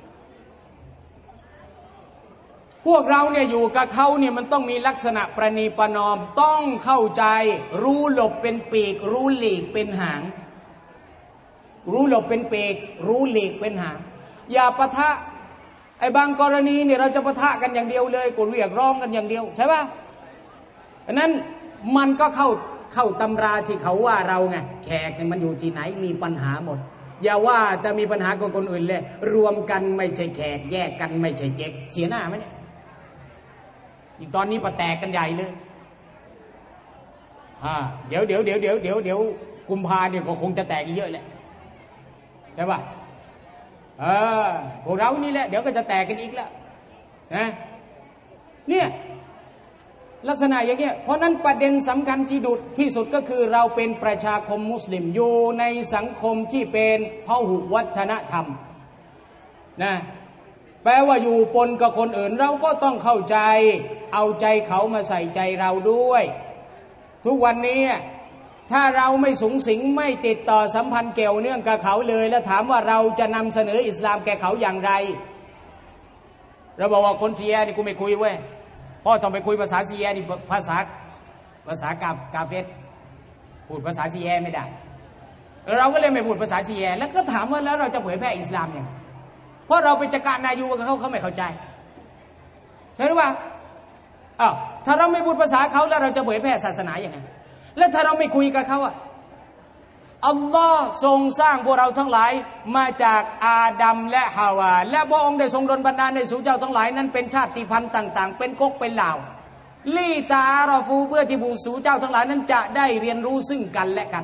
B: พวกเราเนี่ยอยู่กับเขาเนี่ยมันต้องมีลักษณะประนีประนอมต้องเข้าใจรู้หลบเป็นปีกรู้หลีกเป็นหางรู้หลบเป็นปีกรู้หลีกเป็นหางอย่าปะทะไอ้บางกรณีเนี่ยเราจะปะทะกันอย่างเดียวเลยกดเรียกร้องกันอย่างเดียวใช่ป่ะอันนั้นมันก็เข้าเข้าตำราที่เขาว่าเราไงแขกเนี่ยมันอยู่ที่ไหนมีปัญหาหมดอย่าว่าจะมีปัญหากับคนอื่นเลยรวมกันไม่ใช่แขกแยกกันไม่ใช่เจ๊กเสียหน้าไหมเนี่ยอีกตอนนี้ประแตกกันใหญ่เลยอ่าเดี๋ยวเดี๋ยวเดี๋ยวเดี๋ยวเดี๋ยวเดี๋ยวกุมภาเนี่ยก็คงจะแตกเยอะแหละใช่ป่ะเออพวกเรานี่แหละเดี๋ยวก็จะแตกกันอีกแล้วนะเนี่ยลักษณะอย่างเงี้ยเพราะนั้นประเด็นสำคัญที่ดุที่สุดก็คือเราเป็นประชาคมมุสลิมอยู่ในสังคมที่เป็นพหุวัฒนธรรมนะแปลว่าอยู่ปนกับคนอื่นเราก็ต้องเข้าใจเอาใจเขามาใส่ใจเราด้วยทุกวันนี้ถ้าเราไม่สูงสิงไม่ติดต่อสัมพันธ์เกี่ยวเนื่องกับเขาเลยแล้วถามว่าเราจะนำเสนออิสลามแก่เขาอย่างไรเราบอกว่าคนซีแยนี่กูไม่คุยเว้ยพ่อต้องไปคุยภาษาซีแยนี่ภาษาภาษากาบกาเฟสพูดภาษาซีแยไม่ได้เราก็เลยไม่พูดภาษาซีแยแล้วก็ถามว่าแล้วเราจะเผยแพร่อิสลามยังไงเพราะเราไปจัดการนายูกับเขาเขาไม่เข้าใจใช่หรือเปล่าอ้าวถ้าเราไม่พูดภาษาเขาแล้วเราจะเผยแพร่ศาสนาอย่างไงแล้วถ้าเราไม่คุยกับเขาอ่ะอัลลอฮ์ทรงสร้างพวกเราทั้งหลายมาจากอาดัมและฮาวาและพระองค์ได้ทรงดลบันดาลในสู่เจ้าทั้งหลายนั้นเป็นชาติพันธุ์ต่างๆเป็นก๊กเป็นเหล่าลี่ตาอาราฟูเพื่อที่บูสู่เจ้าทั้งหลายนั้นจะได้เรียนรู้ซึ่งกันและกัน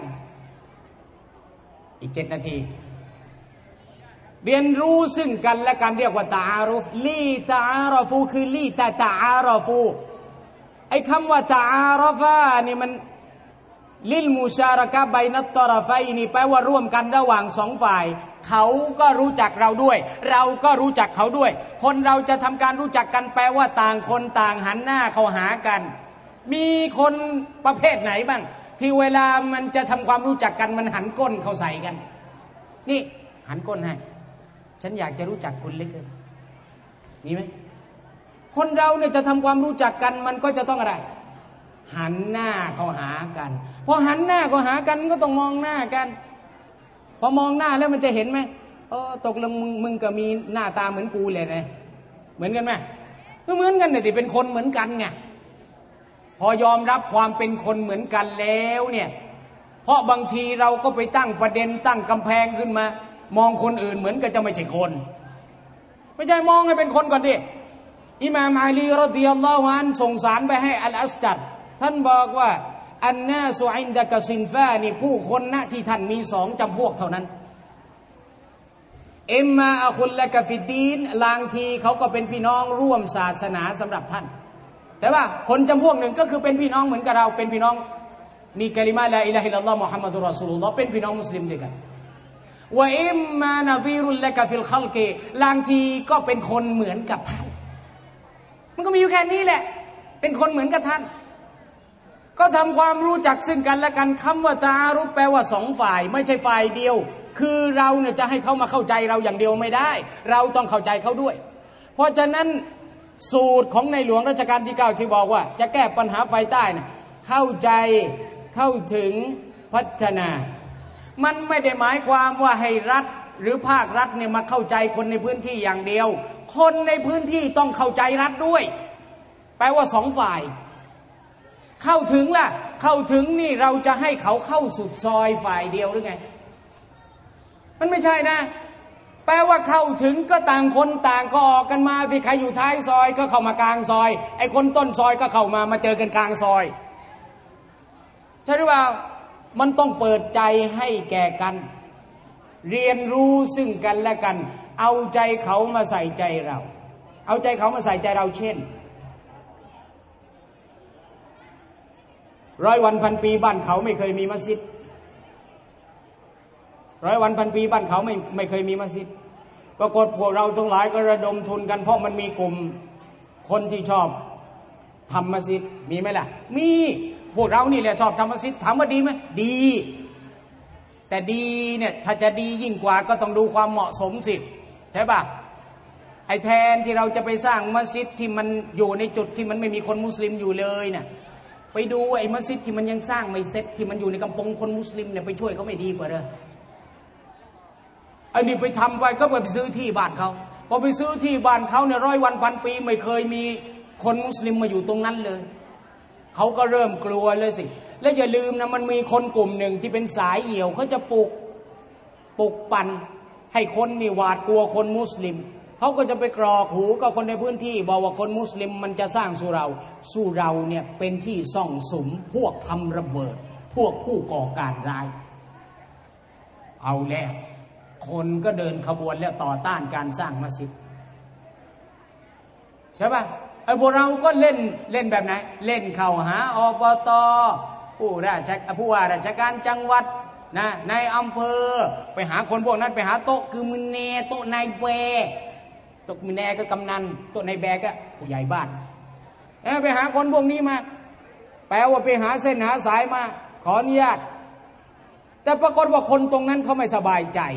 B: อีกเจ็ดนาทีเรียนรู้ซึ่งกันและกันเรียกว่าตาอารุฟลีตาอาราฟูคือลีตาตาอาราฟูไอ้คำว่าตาอาราฟานี่มันลิลมุชาระกะบัยนัตตอรฟัยนี่แปลว่าร่วมกันระหว่างสองฝ่ายเขาก็รู้จักเราด้วยเราก็รู้จักเขาด้วยคนเราจะทำการรู้จักกันแปลว่าต่างคนต่างหันหน้าเข้าหากันมีคนประเภทไหนบ้างที่เวลามันจะทำความรู้จักกันมันหันก้นเข้าใส่กันนี่หันก้นให้ฉันอยากจะรู้จักคุณเหลือเกินมีไหมคนเราเนี่ยจะทำความรู้จักกันมันก็จะต้องอะไรหันหน้าเข้าหากันพอหันหน้าเข้าหากันก็ต้องมองหน้ากันพอมองหน้าแล้วมันจะเห็นไหมเออตกลงมึงมึงก็มีหน้าตาเหมือนกูเลยนะเหมือนกันไหมก็เหมือนกันเนี่ยที่เป็นคนเหมือนกันไงพอยอมรับความเป็นคนเหมือนกันแล้วเนี่ยเพราะบางทีเราก็ไปตั้งประเด็นตั้งกำแพงขึ้นมามองคนอื่นเหมือนกับจะไม่ใช่คนไม่ใช่มองให้เป็นคนก่อนดิอิหม่ามอาลีรอฎิยัลลอฮุอันฮุส่งสารไปให้อัลอัสจัดท่านบอกว่าอันนาสุอินดะกะซินฟานี่ผู้คนณที่ท่านมีสองจำพวกเท่านั้นอิมมาอะคุลละกะฟิดดีนบางทีเขาก็เป็นพี่น้องร่วมศาสนาสำหรับท่านแต่ว่าคนจำพวกหนึ่งก็คือเป็นพี่น้องเหมือนกับเราเป็นพี่น้องมีกะลิมะลาอิลาฮะอิลลัลลอฮ์มุฮัมมัดุรรอซูลุลลอฮ์เป็นพี่น้องมุสลิมด้วยกันวะอิมมานาซีรุลละกะฟิลคัลกิบางทีก็เป็นคนเหมือนกับท่านมันก็มีอยู่แค่นี้แหละเป็นคนเหมือนกับท่านก็ทำความรู้จักซึ่งกันและกันคำว่าตารุแปลว่าสองฝ่ายไม่ใช่ฝ่ายเดียวคือเราเนี่ยจะให้เขามาเข้าใจเราอย่างเดียวไม่ได้เราต้องเข้าใจเขาด้วยเพราะฉะนั้นสูตรของในหลวงรัชกาลที่เก้าที่บอกว่าจะแก้ปัญหาไฟใต้นะเข้าใจเข้าถึงพัฒนามันไม่ได้หมายความว่าให้รัฐหรือภาครัฐเนี่ยมาเข้าใจคนในพื้นที่อย่างเดียวคนในพื้นที่ต้องเข้าใจรัฐด้วยแปลว่าสองฝ่ายเข้าถึงล่ะเข้าถึงนี่เราจะให้เขาเข้าสุดซอยฝ่ายเดียวหรือไงมันไม่ใช่นะแปลว่าเข้าถึงก็ต่างคนต่างก็ออกกันมาที่ใครอยู่ท้ายซอยก็เข้ามากลางซอยไอ้คนต้นซอยก็เข้ามามาเจอกันกลางซอยใช่หรือเปล่ามันต้องเปิดใจให้แก่กันเรียนรู้ซึ่งกันและกันเอาใจเขามาใส่ใจเราเอาใจเขามาใส่ใจเราเช่นร้อยวันพันปีบ้านเขาไม่เคยมีมัสยิดร้อยวันพันปีบ้านเขาไม่ไม่เคยมีมัสยิดปรากฏพวกเราทั้งหลายก็ระดมทุนกันเพราะมันมีกลุ่มคนที่ชอบทำมัสยิดมีไหมล่ะมีพวกเรานี่แหละชอบทำมัสยิดถามว่าดีไหมดีแต่ดีเนี่ยถ้าจะดียิ่งกว่าก็ต้องดูความเหมาะสมสิใช่ป่ะไอ้แทนที่เราจะไปสร้างมัสยิดที่มันอยู่ในจุดที่มันไม่มีคนมุสลิมอยู่เลยเนี่ยไปดูไอ้มัสยิดที่มันยังสร้างไม่เสร็จที่มันอยู่ในกำปงคนมุสลิมเนี่ยไปช่วยเขาไม่ดีกว่าเหรอไอ้นี่ไปทำไปก็ไปซื้อที่บ้านเขาพอไปซื้อที่บ้านเขาเนี่ยร้อยวันพันปีไม่เคยมีคนมุสลิมมาอยู่ตรงนั้นเลยเขาก็เริ่มกลัวเลยสิและอย่าลืมนะมันมีคนกลุ่มหนึ่งที่เป็นสายเหี่ยวเขาจะปลุกปลุกปั่นให้คนนี่หวาดกลัวคนมุสลิมเขาก็จะไปกรอกหูกับคนในพื้นที่บอกว่าคนมุสลิมมันจะสร้างสู่เราสู่เราเนี่ยเป็นที่ซ่องสุมพวกทำระเบิดพวกผู้ก่อการร้ายเอาแล้วคนก็เดินขบวนแล้วต่อต้านการสร้างมัสยิดใช่ป่ะไอ้พวกเราก็เล่นเล่นแบบไหนเล่นเข้าหาอบต.ผู้ราชผู้ว่าราชการจังหวัดนะในอำเภอไปหาคนพวกนั้นไปหาโต๊ะคือมือเนโต๊ะนายแบโต๊ะมือแนก็กำนันโต๊ะนายแบก็ผู้ใหญ่บ้านไปหาคนพวกนี้มาแปลว่าไปหาเส้นหาสายมาขออนุญาตแต่ปรากฏว่าคนตรงนั้นเขาไม่สบายใจ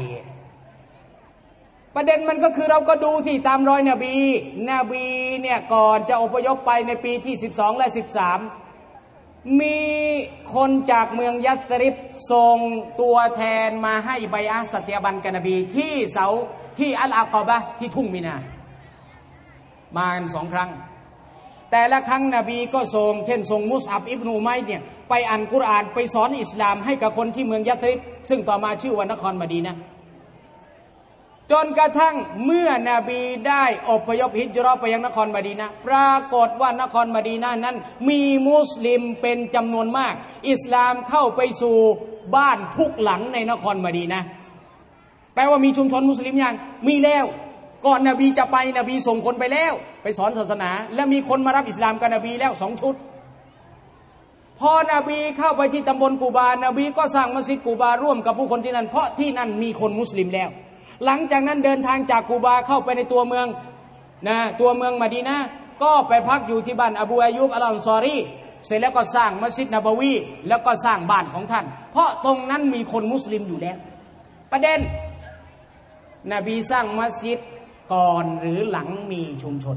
B: ประเด็นมันก็คือเราก็ดูที่ตามรอยนบีนบีเนี่ยก่อนจะอพยพไปในปีที่สิบสองและสิบสามมีคนจากเมืองยัตริบส่งตัวแทนมาให้ใบอะห์สัตยาบันกับนบีที่เสาที่อัลอาक़อบะห์ที่ทุ่งมินามากันสองครั้งแต่ละครั้งนบีก็ส่งเช่นส่งมุสอับอิบนุอุมัยเนี่ยไปอ่านกุรอานไปสอนอิสลามให้กับคนที่เมืองยัตริบซึ่งต่อมาชื่อว่านครมะดีนะห์จนกระทั่งเมื่อนบีได้อพยพฮิจเราะห์ไปยังนครมะดีนะห์ปรากฏว่านครมะดีนะห์นั้นมีมุสลิมเป็นจำนวนมากอิสลามเข้าไปสู่บ้านทุกหลังในนครมะดีนะห์แปลว่ามีชุมชนมุสลิมยังมีแล้วก่อนนบีจะไปนบีส่งคนไปแล้วไปสอนศาสนาและมีคนมารับอิสลามกับนบีแล้วสองชุดพอนบีเข้าไปที่ตำบลกูบานบีก็สร้างมัสยิดกูบาร่วมกับผู้คนที่นั่นเพราะที่นั่นมีคนมุสลิมแล้วหลังจากนั้นเดินทางจากกูบาเข้าไปในตัวเมืองนะตัวเมืองมะดีนะห์ก็ไปพักอยู่ที่บ้านอบูอายุบอัลอันซอรีเสร็จแล้วก็สร้างมัสยิดนบวีแล้วก็สร้างบ้านของท่านเพราะตรงนั้นมีคนมุสลิมอยู่แล้วประเด็นนบีสร้างมัสยิดก่อนหรือหลังมีชุมชน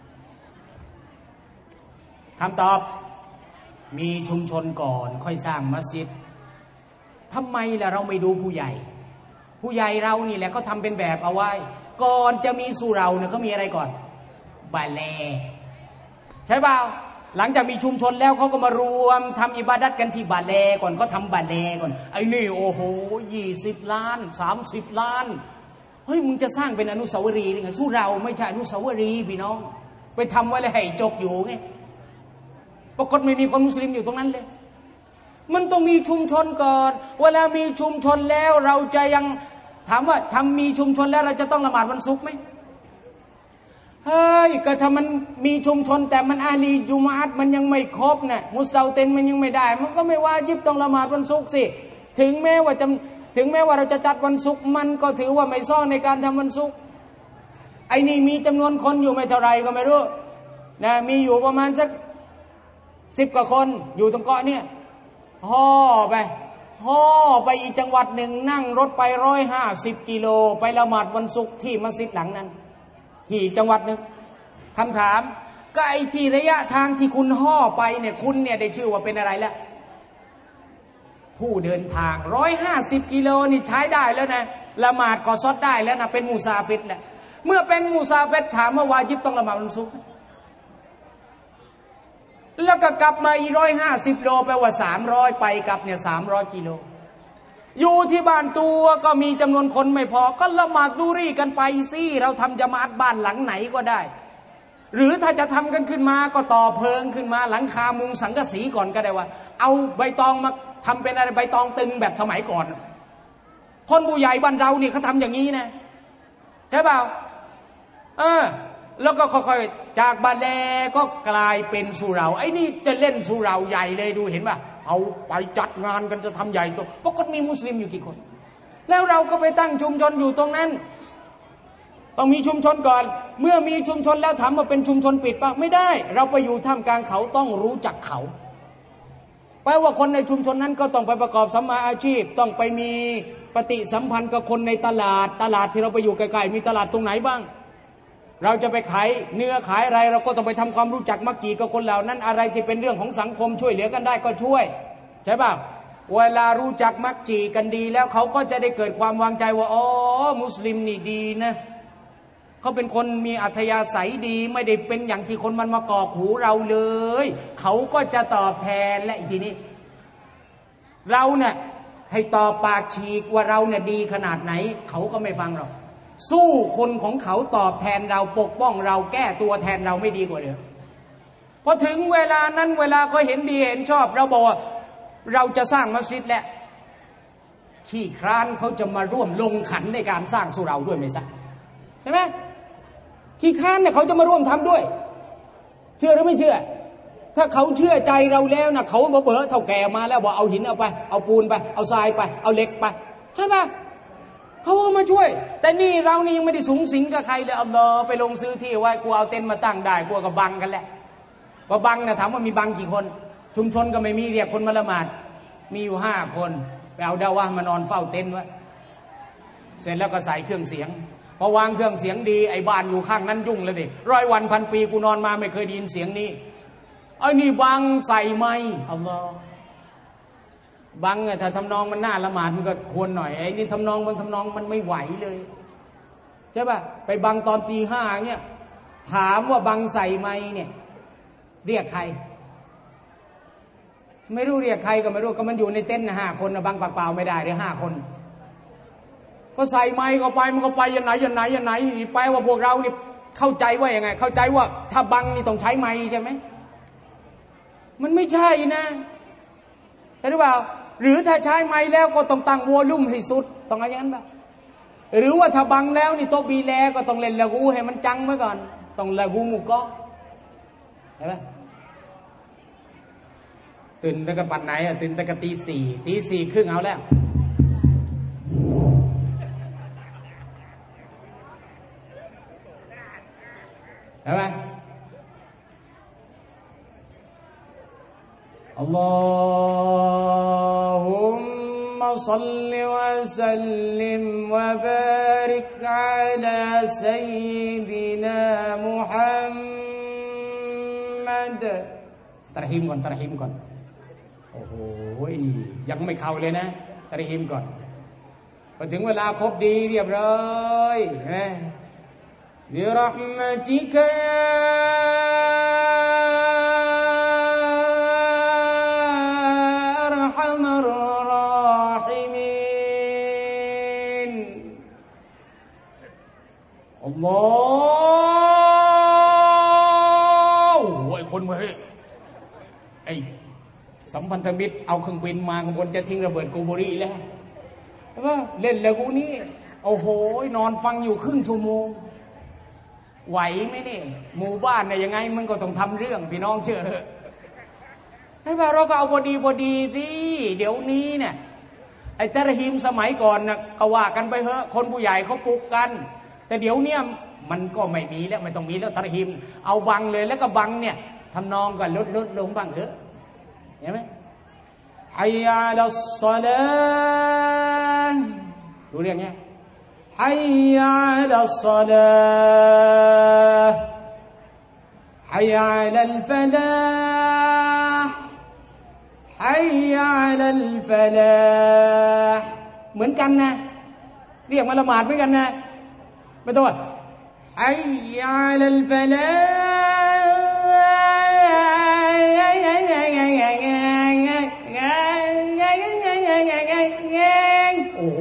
B: คำตอบมีชุมชนก่อนค่อยสร้างมัสยิดทำไมล่ะเราไม่ดูผู้ใหญ่ผู้ใหญ่เรานี่แหละเขาทำเป็นแบบเอาไว้ก่อนจะมีสู่เราเนี่ยเขามีอะไรก่อนบาเลใช่เปล่าหลังจากมีชุมชนแล้วเขาก็มารวมทำอิบาดัตกันที่บาเลก่อนเขาทำบาเลก่อนไอ้นี่โอ้โหยี่สิบล้านสามสิบล้านเฮ้ยมึงจะสร้างเป็นอนุสาวรีย์หรือไงสู่เราไม่ใช่อนุสาวรีย์พี่น้องไปทำไว้เลยให้จบอยู่ไงปรากฏไม่มีคนมุสลิมอยู่ตรงนั้นเลยมันต้องมีชุมชนก่อนเวลามีชุมชนแล้วเราจะยังถามว่าทำมีชุมชนแล้วเราจะต้องละหมาดวันศุกร์ไหมเฮ้ยก็ถ้ามันมีชุมชนแต่มันอาลีจุมาอัตมันยังไม่ครบนะมุสลิมเต็นมันยังไม่ได้มันก็ไม่วาญิบต้องละหมาดวันศุกร์สิถึงแม้ว่าจะถึงแม้ว่าเราจะจัดวันศุกร์มันก็ถือว่าไม่ซ่อนในการทำวันศุกร์ไอ้นี่มีจำนวนคนอยู่ไม่เท่าไรก็ไม่รู้นะมีอยู่ประมาณสักสิบกว่าคนอยู่ตรงเกาะเนี่ยห่อไปห่อไปอีกจังหวัดหนึ่งนั่งรถไปร้อยห้าสิบกิโลไปละหมาดวันศุกร์ที่มัสยิดหลังนั้นที่จังหวัดหนึ่งคำถามก็ไอ้ที่ระยะทางที่คุณห่อไปเนี่ยคุณเนี่ยได้ชื่อว่าเป็นอะไรแล้วผู้เดินทางร้อยห้าสิบกิโลนี่ใช้ได้แล้วนะละหมาดก็ซอดได้แล้วนะเป็นมูซาฟิรแล้วเมื่อเป็นมูซาฟิรถามว่าวาญิบต้องละหมาดวันศุกร์แล้วก็กลับมาอีกร้อยห้าสิบโลแปลว่าสามร้อยไปกลับเนี่ยสามร้อยกิโลอยู่ที่บ้านตัวก็มีจำนวนคนไม่พอก็ละหมาดดูรีกันไปสิเราทำญะมาอะห์บ้านหลังไหนก็ได้หรือถ้าจะทำกันขึ้นมาก็ต่อเพิงขึ้นมาหลังคามุงสังกะสีก่อนก็ได้ว่าเอาใบตองมาทำเป็นอะไรใบตองตึงแบบสมัยก่อนคนผู้ใหญ่บ้านเราเนี่ยเขาทำอย่างนี้นะใช่เปล่าเออแล้วก็ค่อยๆจากบาแลก็กลายเป็นสุเหร่าไอ้นี่จะเล่นสุเหร่าใหญ่เลยดูเห็นป่ะเอาไปจัดงานกันจะทำใหญ่โตปรากฏมีมุสลิมอยู่กี่คนแล้วเราก็ไปตั้งชุมชนอยู่ตรงนั้นต้องมีชุมชนก่อนเมื่อมีชุมชนแล้วถามว่าเป็นชุมชนปิดป่ะไม่ได้เราไปอยู่ท่ามกลางเขาต้องรู้จักเขาแปลว่าคนในชุมชนนั้นก็ต้องไปประกอบสัมมาอาชีพต้องไปมีปฏิสัมพันธ์กับคนในตลาดตลาดที่เราไปอยู่ใกล้ๆมีตลาดตรงไหนบ้างเราจะไปขายเนื้อขายอะไรเราก็ต้องไปทำความรู้จักมักจีกับคนเหล่านั้นอะไรที่เป็นเรื่องของสังคมช่วยเหลือกันได้ก็ช่วยใช่ป่ะเวลารู้จักมักจีกันดีแล้วเขาก็จะได้เกิดความวางใจว่าอ๋อมุสลิมนี่ดีนะเขาเป็นคนมีอัธยาศัยดีไม่ได้เป็นอย่างที่คนมันมากอกหูเราเลยเขาก็จะตอบแทนและอีกทีนี้เราเนี่ยให้ตอบปากฉีกว่าเราเนี่ยดีขนาดไหนเขาก็ไม่ฟังเราสู้คนของเขาตอบแทนเราปกป้องเราแก้ตัวแทนเราไม่ดีกว่าเดิมพอถึงเวลานั้นเวลาเขาเห็นดีเห็นชอบเราบอกว่าเราจะสร้างมัสยิดแหละขี้คร้านเขาจะมาร่วมลงขันในการสร้างสุเหร่าด้วยไหมซะใช่ไหมขี้คร้านเนี่ยเขาจะมาร่วมทำด้วยเชื่อหรือไม่เชื่อถ้าเขาเชื่อใจเราแล้วนะเขาเบอเท่าแก่มาแล้วบอกเอาหินเอาไปเอาปูนไปเอาทรายไปเอาเหล็กไปใช่ปะเขาก็มาช่วยแต่นี่เรานี่ยังไม่ได้สูงสิงกับใครเลยอัลลอฮ์ไปลงซื้อที่ไว้กูเอาเต็นท์มาตั้งได้กูกับบังกันแหละว่าบังนะถามว่ามีบังกี่คนชุมชนก็ไม่มีเรียกคนมาละหมาดมีอยู่ห้าคนไปเอาดาวะมานอนเฝ้าเต็นท์ไว้เสร็จแล้วก็ใส่เครื่องเสียงพอวางเครื่องเสียงดีไอ้บ้านอยู่ข้างนั้นยุ่งเลยดิร้อยวันพันปีกูนอนมาไม่เคยได้ยินเสียงนี้ไอ้นี่บังใส่ไม้อัลลอฮ์บังอะถ้าทำนองมันน่าละหมาดมันก็ควรหน่อยไอ้นี่ทำนองบางทำนองมันไม่ไหวเลยใช่ป่ะไปบังตอนตีห้าเนี่ยถามว่าบังใส่ไม้เนี่ยเรียกใครไม่รู้เรียกใครก็ไม่รู้ก็มันอยู่ในเต็นท์นะห้าคนนะบังปากเปล่าไม่ได้เลยห้าคนก็ใส่ไม้ก็ไปมันก็ไปยันไหนยันไหนยันไหนแปลว่าพวกเรานี่เข้าใจว่ายังไงเข้าใจว่าถ้าบังนี่ต้องใช้ไม้ใช่ไหมมันไม่ใช่นะใช่หรือเปล่าหรือถ้าใช้ไม้แล้วก็ต้องตั้งวอลลุ่มให้สุดต้องอะไรอย่างนั้นป่ะหรือว่าถ้าบังแล้วนี่โตบีแลก็ต้องเล่นละกูให้มันจังไว้ก่อนต้องละกูมุกก็เห็นไหมตื่นตั้งแต่ปัดไหนอ่ะตื่นตั้งแต่ตีสี่ตีสี่ครึ่งเอาแล้วใช่ไหมอัลลอฮุมมะศ็อลลิวะซัลลิมวะบาริกอะลาซัยยินามุฮัมมัดตะรฮีมก่อนตะรฮีมก่อนโอ้โหยังไม่เข้าเลยนะตะรฮีมก่อนพอถึงเวลาครบดีเรียบร้อยเห็นไหมบิเราะห์มะติกะยาอัรฮัมรรอฮิมีนอัลลอฮ์โอ้ยคนเว้ยไอ้สัมพันธมิตรเอาเครื่องบินมาข้างบนจะทิ้งระเบิดกูบุรีแล้วใช่ป่ะเล่นแล้วกูนี่โอ้โหนอนฟังอยู่ครึ่งชั่วโมงไหวไหมนี่หมู่บ้านเนี่ยยังไงมันก็ต้องทำเรื่องพี่น้องเชื่อเถอะให้ว่าเราก็เอาพอดีพอดีสิเดี๋ยวนี้เนี่ยไอ้ตะรฮีมสมัยก่อนนะก็ว่ากันไปเถอะคนผู้ใหญ่เขาปลุกกันแต่เดี๋ยวเนี้ยมันก็ไม่มีแล้วไม่ต้องมีแล้วตะรฮีมเอาบังเลยแล้วก็บังเนี่ยทำนองก็ลดลดลงบ้างเถอะเห็นไหมฮัยยะลัสศอลาห์รู้เรื่องเนี้ยฮัยยะลัสศอลาห์ฮัยยะลัลฟะลาห์ฮัยยะลัลฟะลาห์เหมือนกันนะเรียกมาละหมาดเหมือนกันนะไม่ต้องว่าฮัยยะลัลฟะลาโอ้โห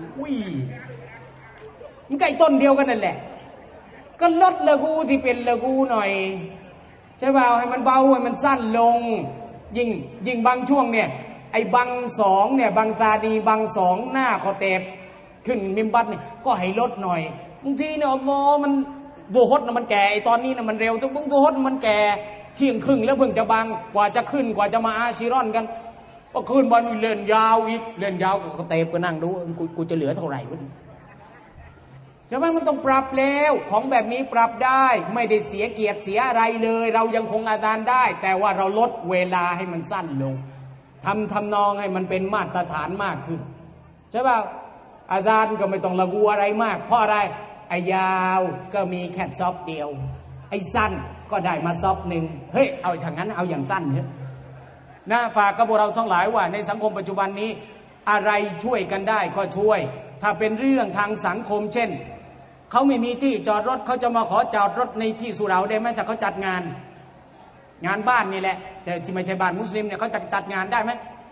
B: มันใกล้ต้นเดียวกันนั่นแหละก็ลดละกูที่เป็นละกูหน่อยใช่เปล่าให้มันเบาให้มันสั้นลงยิ่งยิ่งบางช่วงเนี่ยไอ้บางสองเนี่ยบางตาดีบางสองหน้าคอเตบขึ้นมิมบัตเนี่ยก็ให้ลดหน่อยบางทีเนี่ยอัลลอฮ์มันดูฮดนะมันแก่ไอ้ตอนนี้นะมันเร็วทุกบางดูฮดมันแก่เที่ยงครึ่งแล้วเพิ่งจะบังกว่าจะขึ้นกว่าจะมาอาชิรอนกันก็ขึ้นบอลเล่นยาวอีกเล่นยาวก็เตะก็นั่งดูกูกูจะเหลือเท่าไหร่วะใช่ไหมมันต้องปรับแล้วของแบบนี้ปรับได้ไม่ได้เสียเกียรติเสียอะไรเลยเรายังคงอาจารย์ได้แต่ว่าเราลดเวลาให้มันสั้นลงทำทำนองให้มันเป็นมาตรฐานมากขึ้นใช่ป่ะอาจารย์ก็ไม่ต้องระบุอะไรมากเพราะอะไรไอ้ยาวก็มีแค่ซอฟเดียวไอ้สั้นก็ได้มาซอฟหนึ่งเฮ้ยเอาอย่างนั้นเอาอย่างสั้นเถอะนะฝากกับพวกเราทั้งหลายว่าในสังคมปัจจุบันนี้อะไรช่วยกันได้ก็ช่วยถ้าเป็นเรื่องทางสังคมเช่นเขาไม่มีที่จอดรถเขาจะมาขอจอดรถในที่สุเหร่าได้ไหมถ้าเขาจัดงานงานบ้านนี่แหละแต่ที่ไม่ใช่บ้านมุสลิมเนี่ยเขาจะจัดงานได้ไหม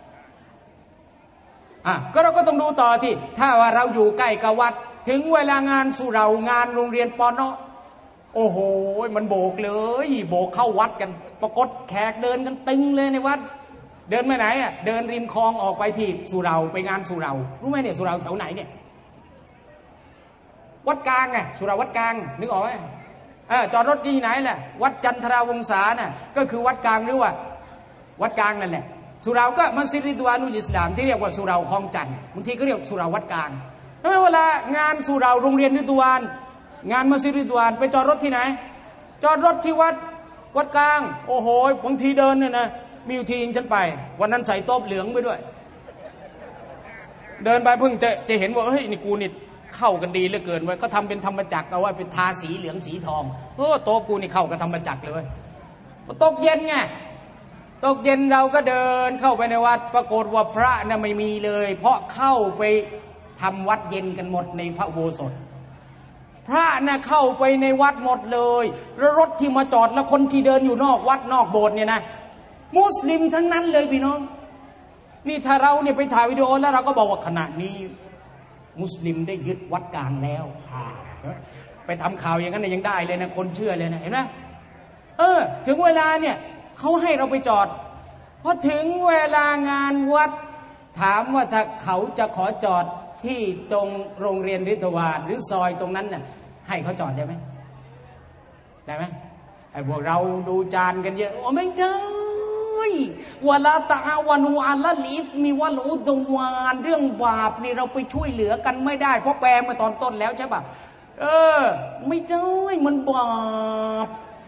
B: อ่ะก็เราก็ต้องดูต่อที่ถ้าว่าเราอยู่ใกล้กับวัดถึงเวลางานสุเหร่างานโรงเรียนปอนอโอ้โหมันโบกเลยโบกเข้าวัดกันปรากฏแขกเดินกันตึงเลยในวัดเดินไปไหนอ่ะเดินริมคลองออกไปที่สุเหร่าไปงานสุเหร่ารู้ไหมเนี่ยสุเหร่าแถวไหนเนี่ยวัดกลางไงสุเหร่าวัดกลางนึกออกไหมเออจอดรถที่ไหนแหละวัดจันทราวงศาน่ะก็คือวัดกลางหรือว่าวัดกลางนั่นแหละสุเหร่าก็มัสยิดริดวานุลอิสลามที่เรียกว่าสุเหร่าคลองจันทร์บางทีก็เรียกสุเหร่าวัดกลางแล้วเวลางานสุเหร่าโรงเรียนริดวานงานมัสยิดริดวานไปจอดรถที่ไหนจอดรถที่วัดวัดกลางโอ้โหบางทีเดินเนี่ยนะมีอยู่ทีนึงฉันไปวันนั้นใส่โต๊ะเหลืองไปด้วยเดินไปเพิ่งจะจะเห็นว่าเฮ้ยนี่กูนี่เข้ากันดีเหลือเกินเว้ยก็ทำเป็นธรรมจักรเอาไว้เป็นทาสีเหลืองสีทองโอ้โต๊ะกูนี่เข้ากับธรรมจักรเลยเว้ยตกเย็นไงตกเย็นเราก็เดินเข้าไปในวัดปรากฏว่าพระน่ะไม่มีเลยเพราะเข้าไปทำวัดเย็นกันหมดในพระอุโบสถพระน่ะเข้าไปในวัดหมดเลยแล้วรถที่มาจอดแล้วคนที่เดินอยู่นอกวัดนอกโบสถ์เนี่ยนะมุสลิมทั้งนั้นเลยพี่น้องนี่ถ้าเราเนี่ยไปถ่ายวิดีโอแล้วเราก็บอกว่าขณะนี้มุสลิมได้ยึดวัดกลางแล้วไปทำข่าวอย่างนั้นยังได้เลยนะคนเชื่อเลยนะเห็นไหมเออถึงเวลาเนี่ยเขาให้เราไปจอดพอถึงเวลางานวัดถามว่าถ้าเขาจะขอจอดที่ตรงโรงเรียนริทวานหรือซอยตรงนั้นน่ะให้เขาจอดได้ไหมได้ไหมไอ้พวกเราดูจานกันเยอะโอ้ไม่ได้วะลาตะอาวานูอัลละลิฟมีวัลอุดวานเรื่องบาปนี่เราไปช่วยเหลือกันไม่ได้เพราะแปลมาตอนต้นแล้วใช่ป่ะเออไม่ได้มันบาป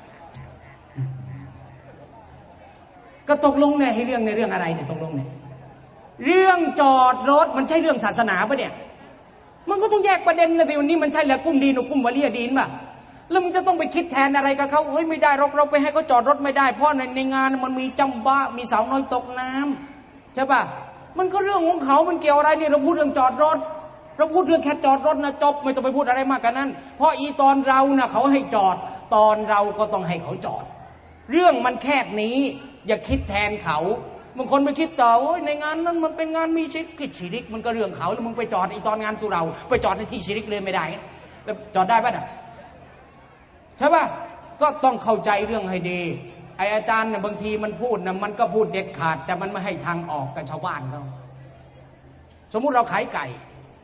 B: ก็ตกลงเนี่ยให้เรื่องในเรื่องอะไรเนี่ยตกลงเนี่ยเรื่องจอดรถมันใช่เรื่องศาสนาปะเนี่ยมันก็ต้องแยกประเด็นนะสิวันนี้มันใช่ละกุ้มดีนกุ้มวะลียดีนป่ะแล้วมันจะต้องไปคิดแทนอะไรกับเขาเฮ้ยไม่ได้เราเราไปให้เขาจอดรถไม่ได้เพราะในในงานมันมีจำบ้ามีสาวน้อยตกน้ำใช่ป่ะมันก็เรื่องของเขามันเกี่ยวอะไรนี่เราพูดเรื่องจอดรถเราพูดเรื่องแค่จอดรถนะจบไม่ต้องไปพูดอะไรมากกว่านั้นเพราะอีตอนเรานะเขาให้จอดตอนเราก็ต้องให้เขาจอดเรื่องมันแค่นี้อย่าคิดแทนเขาบางคนไปคิดต่อโอ้ยในงานนั้นมันเป็นงานมีชิริกผิดชิริกมันก็เรื่องเขาแล้วมึงไปจอดอีตอนงานสุเราไปจอดในที่ชิริกเลยไม่ได้แล้วจอดได้ป่ะน่ะใช่ป่ะก็ต้องเข้าใจเรื่องให้ดีไออาจารย์เนี่ยบางทีมันพูดนะมันก็พูดเด็ดขาดแต่มันไม่ให้ทางออกกับชาวบ้านเขาสมมุติเราขายไก่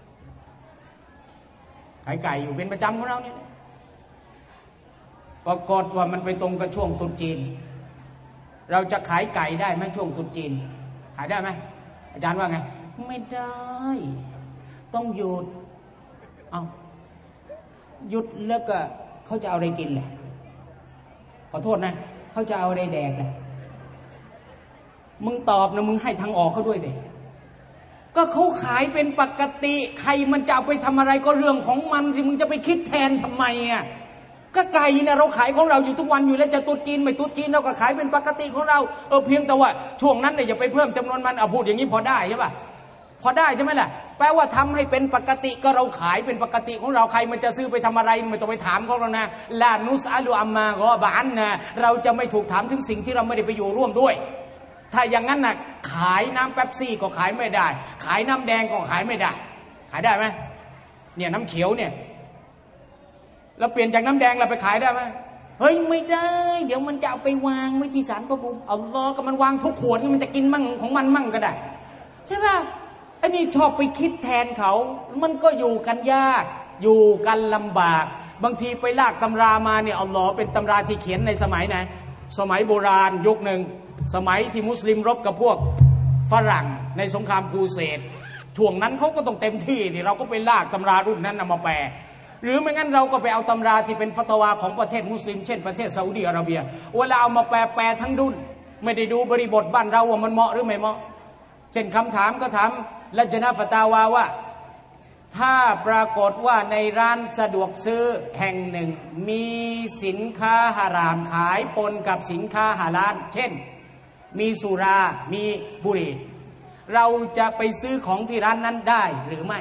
B: ขายไก่อยู่เป็นประจำของเราเนี่ยปรากฏว่ามันไปตรงกับช่วงตรุษจีนเราจะขายไก่ได้ไหมช่วงตรุษจีนขายได้ไหมอาจารย์ว่าไงไม่ได้ต้องหยุดเอาหยุดแล้วก็เขาจะเอาอะไรกินแหละขอโทษนะเขาจะเอาอะไรแดกแหละมึงตอบนะมึงให้ทางออกเขาด้วยเด็ก็เขาขายเป็นปกติใครมันจะเอาไปทำอะไรก็เรื่องของมันสิมึงจะไปคิดแทนทำไมอ่ะก็ไก่เนี่ยเราขายของเราอยู่ทุกวันอยู่แล้วจะตุ๊ดจีนไม่ตุ๊ดจีนเราก็ขายเป็นปกติของเราเออเพียงแต่ว่าช่วงนั้นเนี่ยอย่าไปเพิ่มจำนวนมันเอาพูดอย่างนี้พอได้ใช่ป่ะพอได้ใช่ไหมล่ะแปลว่าทำให้เป็นปกติก็เราขายเป็นปกติของเราใครมันจะซื้อไปทำอะไรไม่ต้องไปถามเขาแล้วนะลานุสอาลูอัมมาก็บานนะเราจะไม่ถูกถามถึงสิ่งที่เราไม่ได้ไปอยู่ร่วมด้วยถ้าอย่างนั้นน่ะขายน้ำเป๊ปซี่ก็ขายไม่ได้ขายน้ำแดงก็ขายไม่ได้ขายได้ไหมเนี่ยน้ำเขียวเนี่ยเราเปลี่ยนจากน้ำแดงเราไปขายได้ไหมเฮ้ยไม่ได้เดี๋ยวมันจะเอาไปวางไว้ที่ศาลพระภูมิอัลลอฮ์ก็มันวางทุกขวดนี่มันจะกินมั่งของมันมั่งก็ได้ใช่ป่ะไอ้นี่ชอบไปคิดแทนเขามันก็อยู่กันยากอยู่กันลำบากบางทีไปลากตำรามาเนี่ยอัลลอฮ์เป็นตำราที่เขียนในสมัยไหนสมัยโบราณยุคหนึ่งสมัยที่มุสลิมรบกับพวกฝรั่งในสงครามครูเสดช่วงนั้นเขาก็ต้องเต็มที่นี่เราก็ไปลากตำรารุ่นนั้นมาแปลหรือไม่งั้นเราก็ไปเอาตำราที่เป็นฟัตวาของประเทศมุสลิมเช่นประเทศซาอุดิอาระเบียเวลาเอามาแปลแปลทั้งรุ่นไม่ได้ดูบริบทบ้านเราว่ามันเหมาะหรือไม่เหมาะเช่นคำถามก็ถามละจนะฟะตาวาว่าถ้าปรากฏว่าในร้านสะดวกซื้อแห่งหนึ่งมีสินค้าฮารามขายปนกับสินค้าฮาลาลเช่นมีสุรามีบุหรี่เราจะไปซื้อของที่ร้านนั้นได้หรือไม่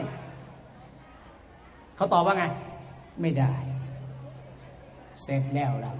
B: เขาตอบว่าไงไม่ได้เสร็จแล้วเรา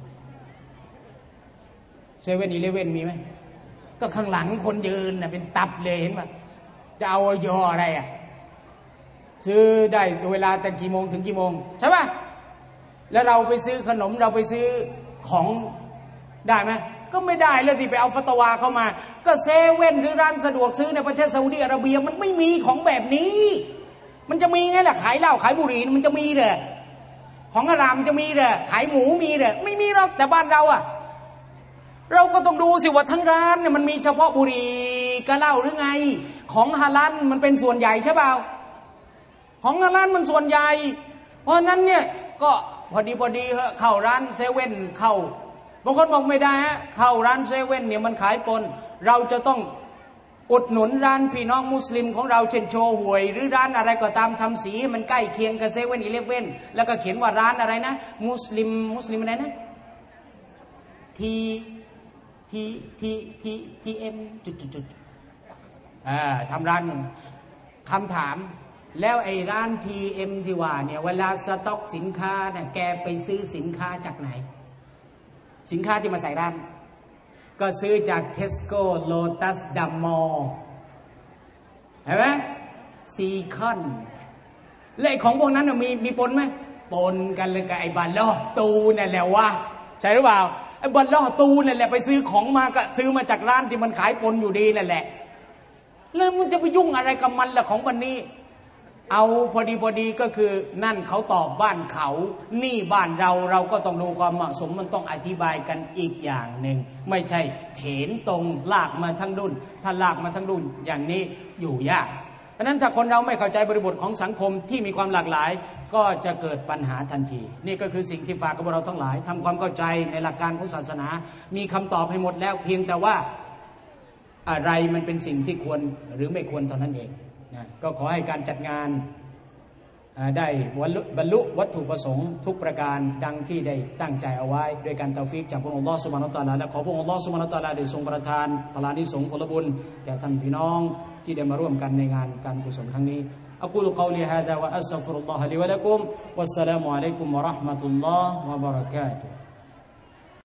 B: เซเว่นอีเลฟเว่นมีไหมก็ข้างหลังคนยืนน่ะเป็นตับเลยเห็นป่ะจะเอาย่ออะไรอ่ะซื้อได้เวลาแต่กี่โมงถึงกี่โมงใช่ป่ะแล้วเราไปซื้อขนมเราไปซื้อของได้ไหมก็ไม่ได้เลยที่ไปเอาฟัตวาเข้ามาก็เซเว่นหรือร้านสะดวกซื้อในประเทศซาอุดิอาระเบียมันไม่มีของแบบนี้มันจะมีไงล่ะขายเหล้าขายบุหรี่มันจะมีเหรอของฮารามจะมีเหรอขายหมูมีเหรอไม่มีหรอกแต่บ้านเราอ่ะเราก็ต้องดูสิว่าทั้งร้านเนี่ยมันมีเฉพาะบุหรี่กับเหล้าหรือไงของฮาลาลมันเป็นส่วนใหญ่ใช่เปล่าของฮาลาลมันส่วนใหญ่เพราะนั้นเนี่ยก็พอดีพอดีเข้าร้านเซเว่นเข้าบางคนบอกไม่ได้ฮะเข้าร้านเซเว่นเนี่ยมันขายปนเราจะต้องอุดหนุนร้านพี่น้องมุสลิมของเราเช่นโชว์หวยหรือร้านอะไรก็ตามทำสีให้มันใกล้เคียงกับเซเว่นอีเลฟเว่นแล้วก็เขียนว่าร้านอะไรนะมุสลิมมุสลิมอะไรนะทีทีทีทีทีเอ็มจุดจุดจุดอ่าทำร้านคำถามแล้วไอ้ร้านทีเอ็มที่ว่าเนี่ยเวลาสต็อกสินค้าเนี่ยแกไปซื้อสินค้าจากไหนสินค้าที่มาใส่ร้านก็ซื้อจากเทสโก้โลตัสดัมมอลเห็นไหมซีคอนและของพวกนั้นมีมีปนไหมปนกันเลยกับไอ้บัลล่อตูนั่นแหละวะใช่หรือเปล่าไอ้บัลล่อตูนั่นแหละไปซื้อของมาก็ซื้อมาจากร้านที่มันขายปนอยู่ดีนั่นแหละแล้วมันจะไปยุ่งอะไรกับมันล่ะของวันนี้เอาพอดีพอดีก็คือนั่นเขาตอบบ้านเขานี่บ้านเราเราก็ต้องดูความเหมาะสมมันต้องอธิบายกันอีกอย่างหนึ่งไม่ใช่เถนตรงลากมาทั้งดุนถ้าลากมาทั้งดุนอย่างนี้อยู่ยากเพราะนั้นถ้าคนเราไม่เข้าใจบริบทของสังคมที่มีความหลากหลายก็จะเกิดปัญหาทันทีนี่ก็คือสิ่งที่ฝากกับเราทั้งหลายทำความเข้าใจในหลักการของศาสนามีคำตอบให้หมดแล้วเพียงแต่ว่าอะไรมันเป็นสิ่งที่ควรหรือไม่ควรเท่านั้นเองนะก็ขอให้การจัดงานได้บรรลุวัตถุประสงค์ทุกประการดังที่ได้ตั้งใจเอาไว้ด้วยการเตาฟิกจากพระองค์อัลลอฮฺซุบฮานะฮูวะตะอาลาและขอพระองค์อัลลอฮฺซุบฮานะฮูวะตะอาลาได้ทรงประทานพลานิสงส์ผลบุญแก่ท่านพี่น้องที่ได้มาร่วมกันในงานการกุศลครั้งนี้อักูลุกอลีฮาซาวะอัสตัฆฟิรุลลอฮะลิวะละกุมวัสสลามุอะลัยกุมวะเราะห์มะตุลลอฮ์วะบะเราะกาตุฮ์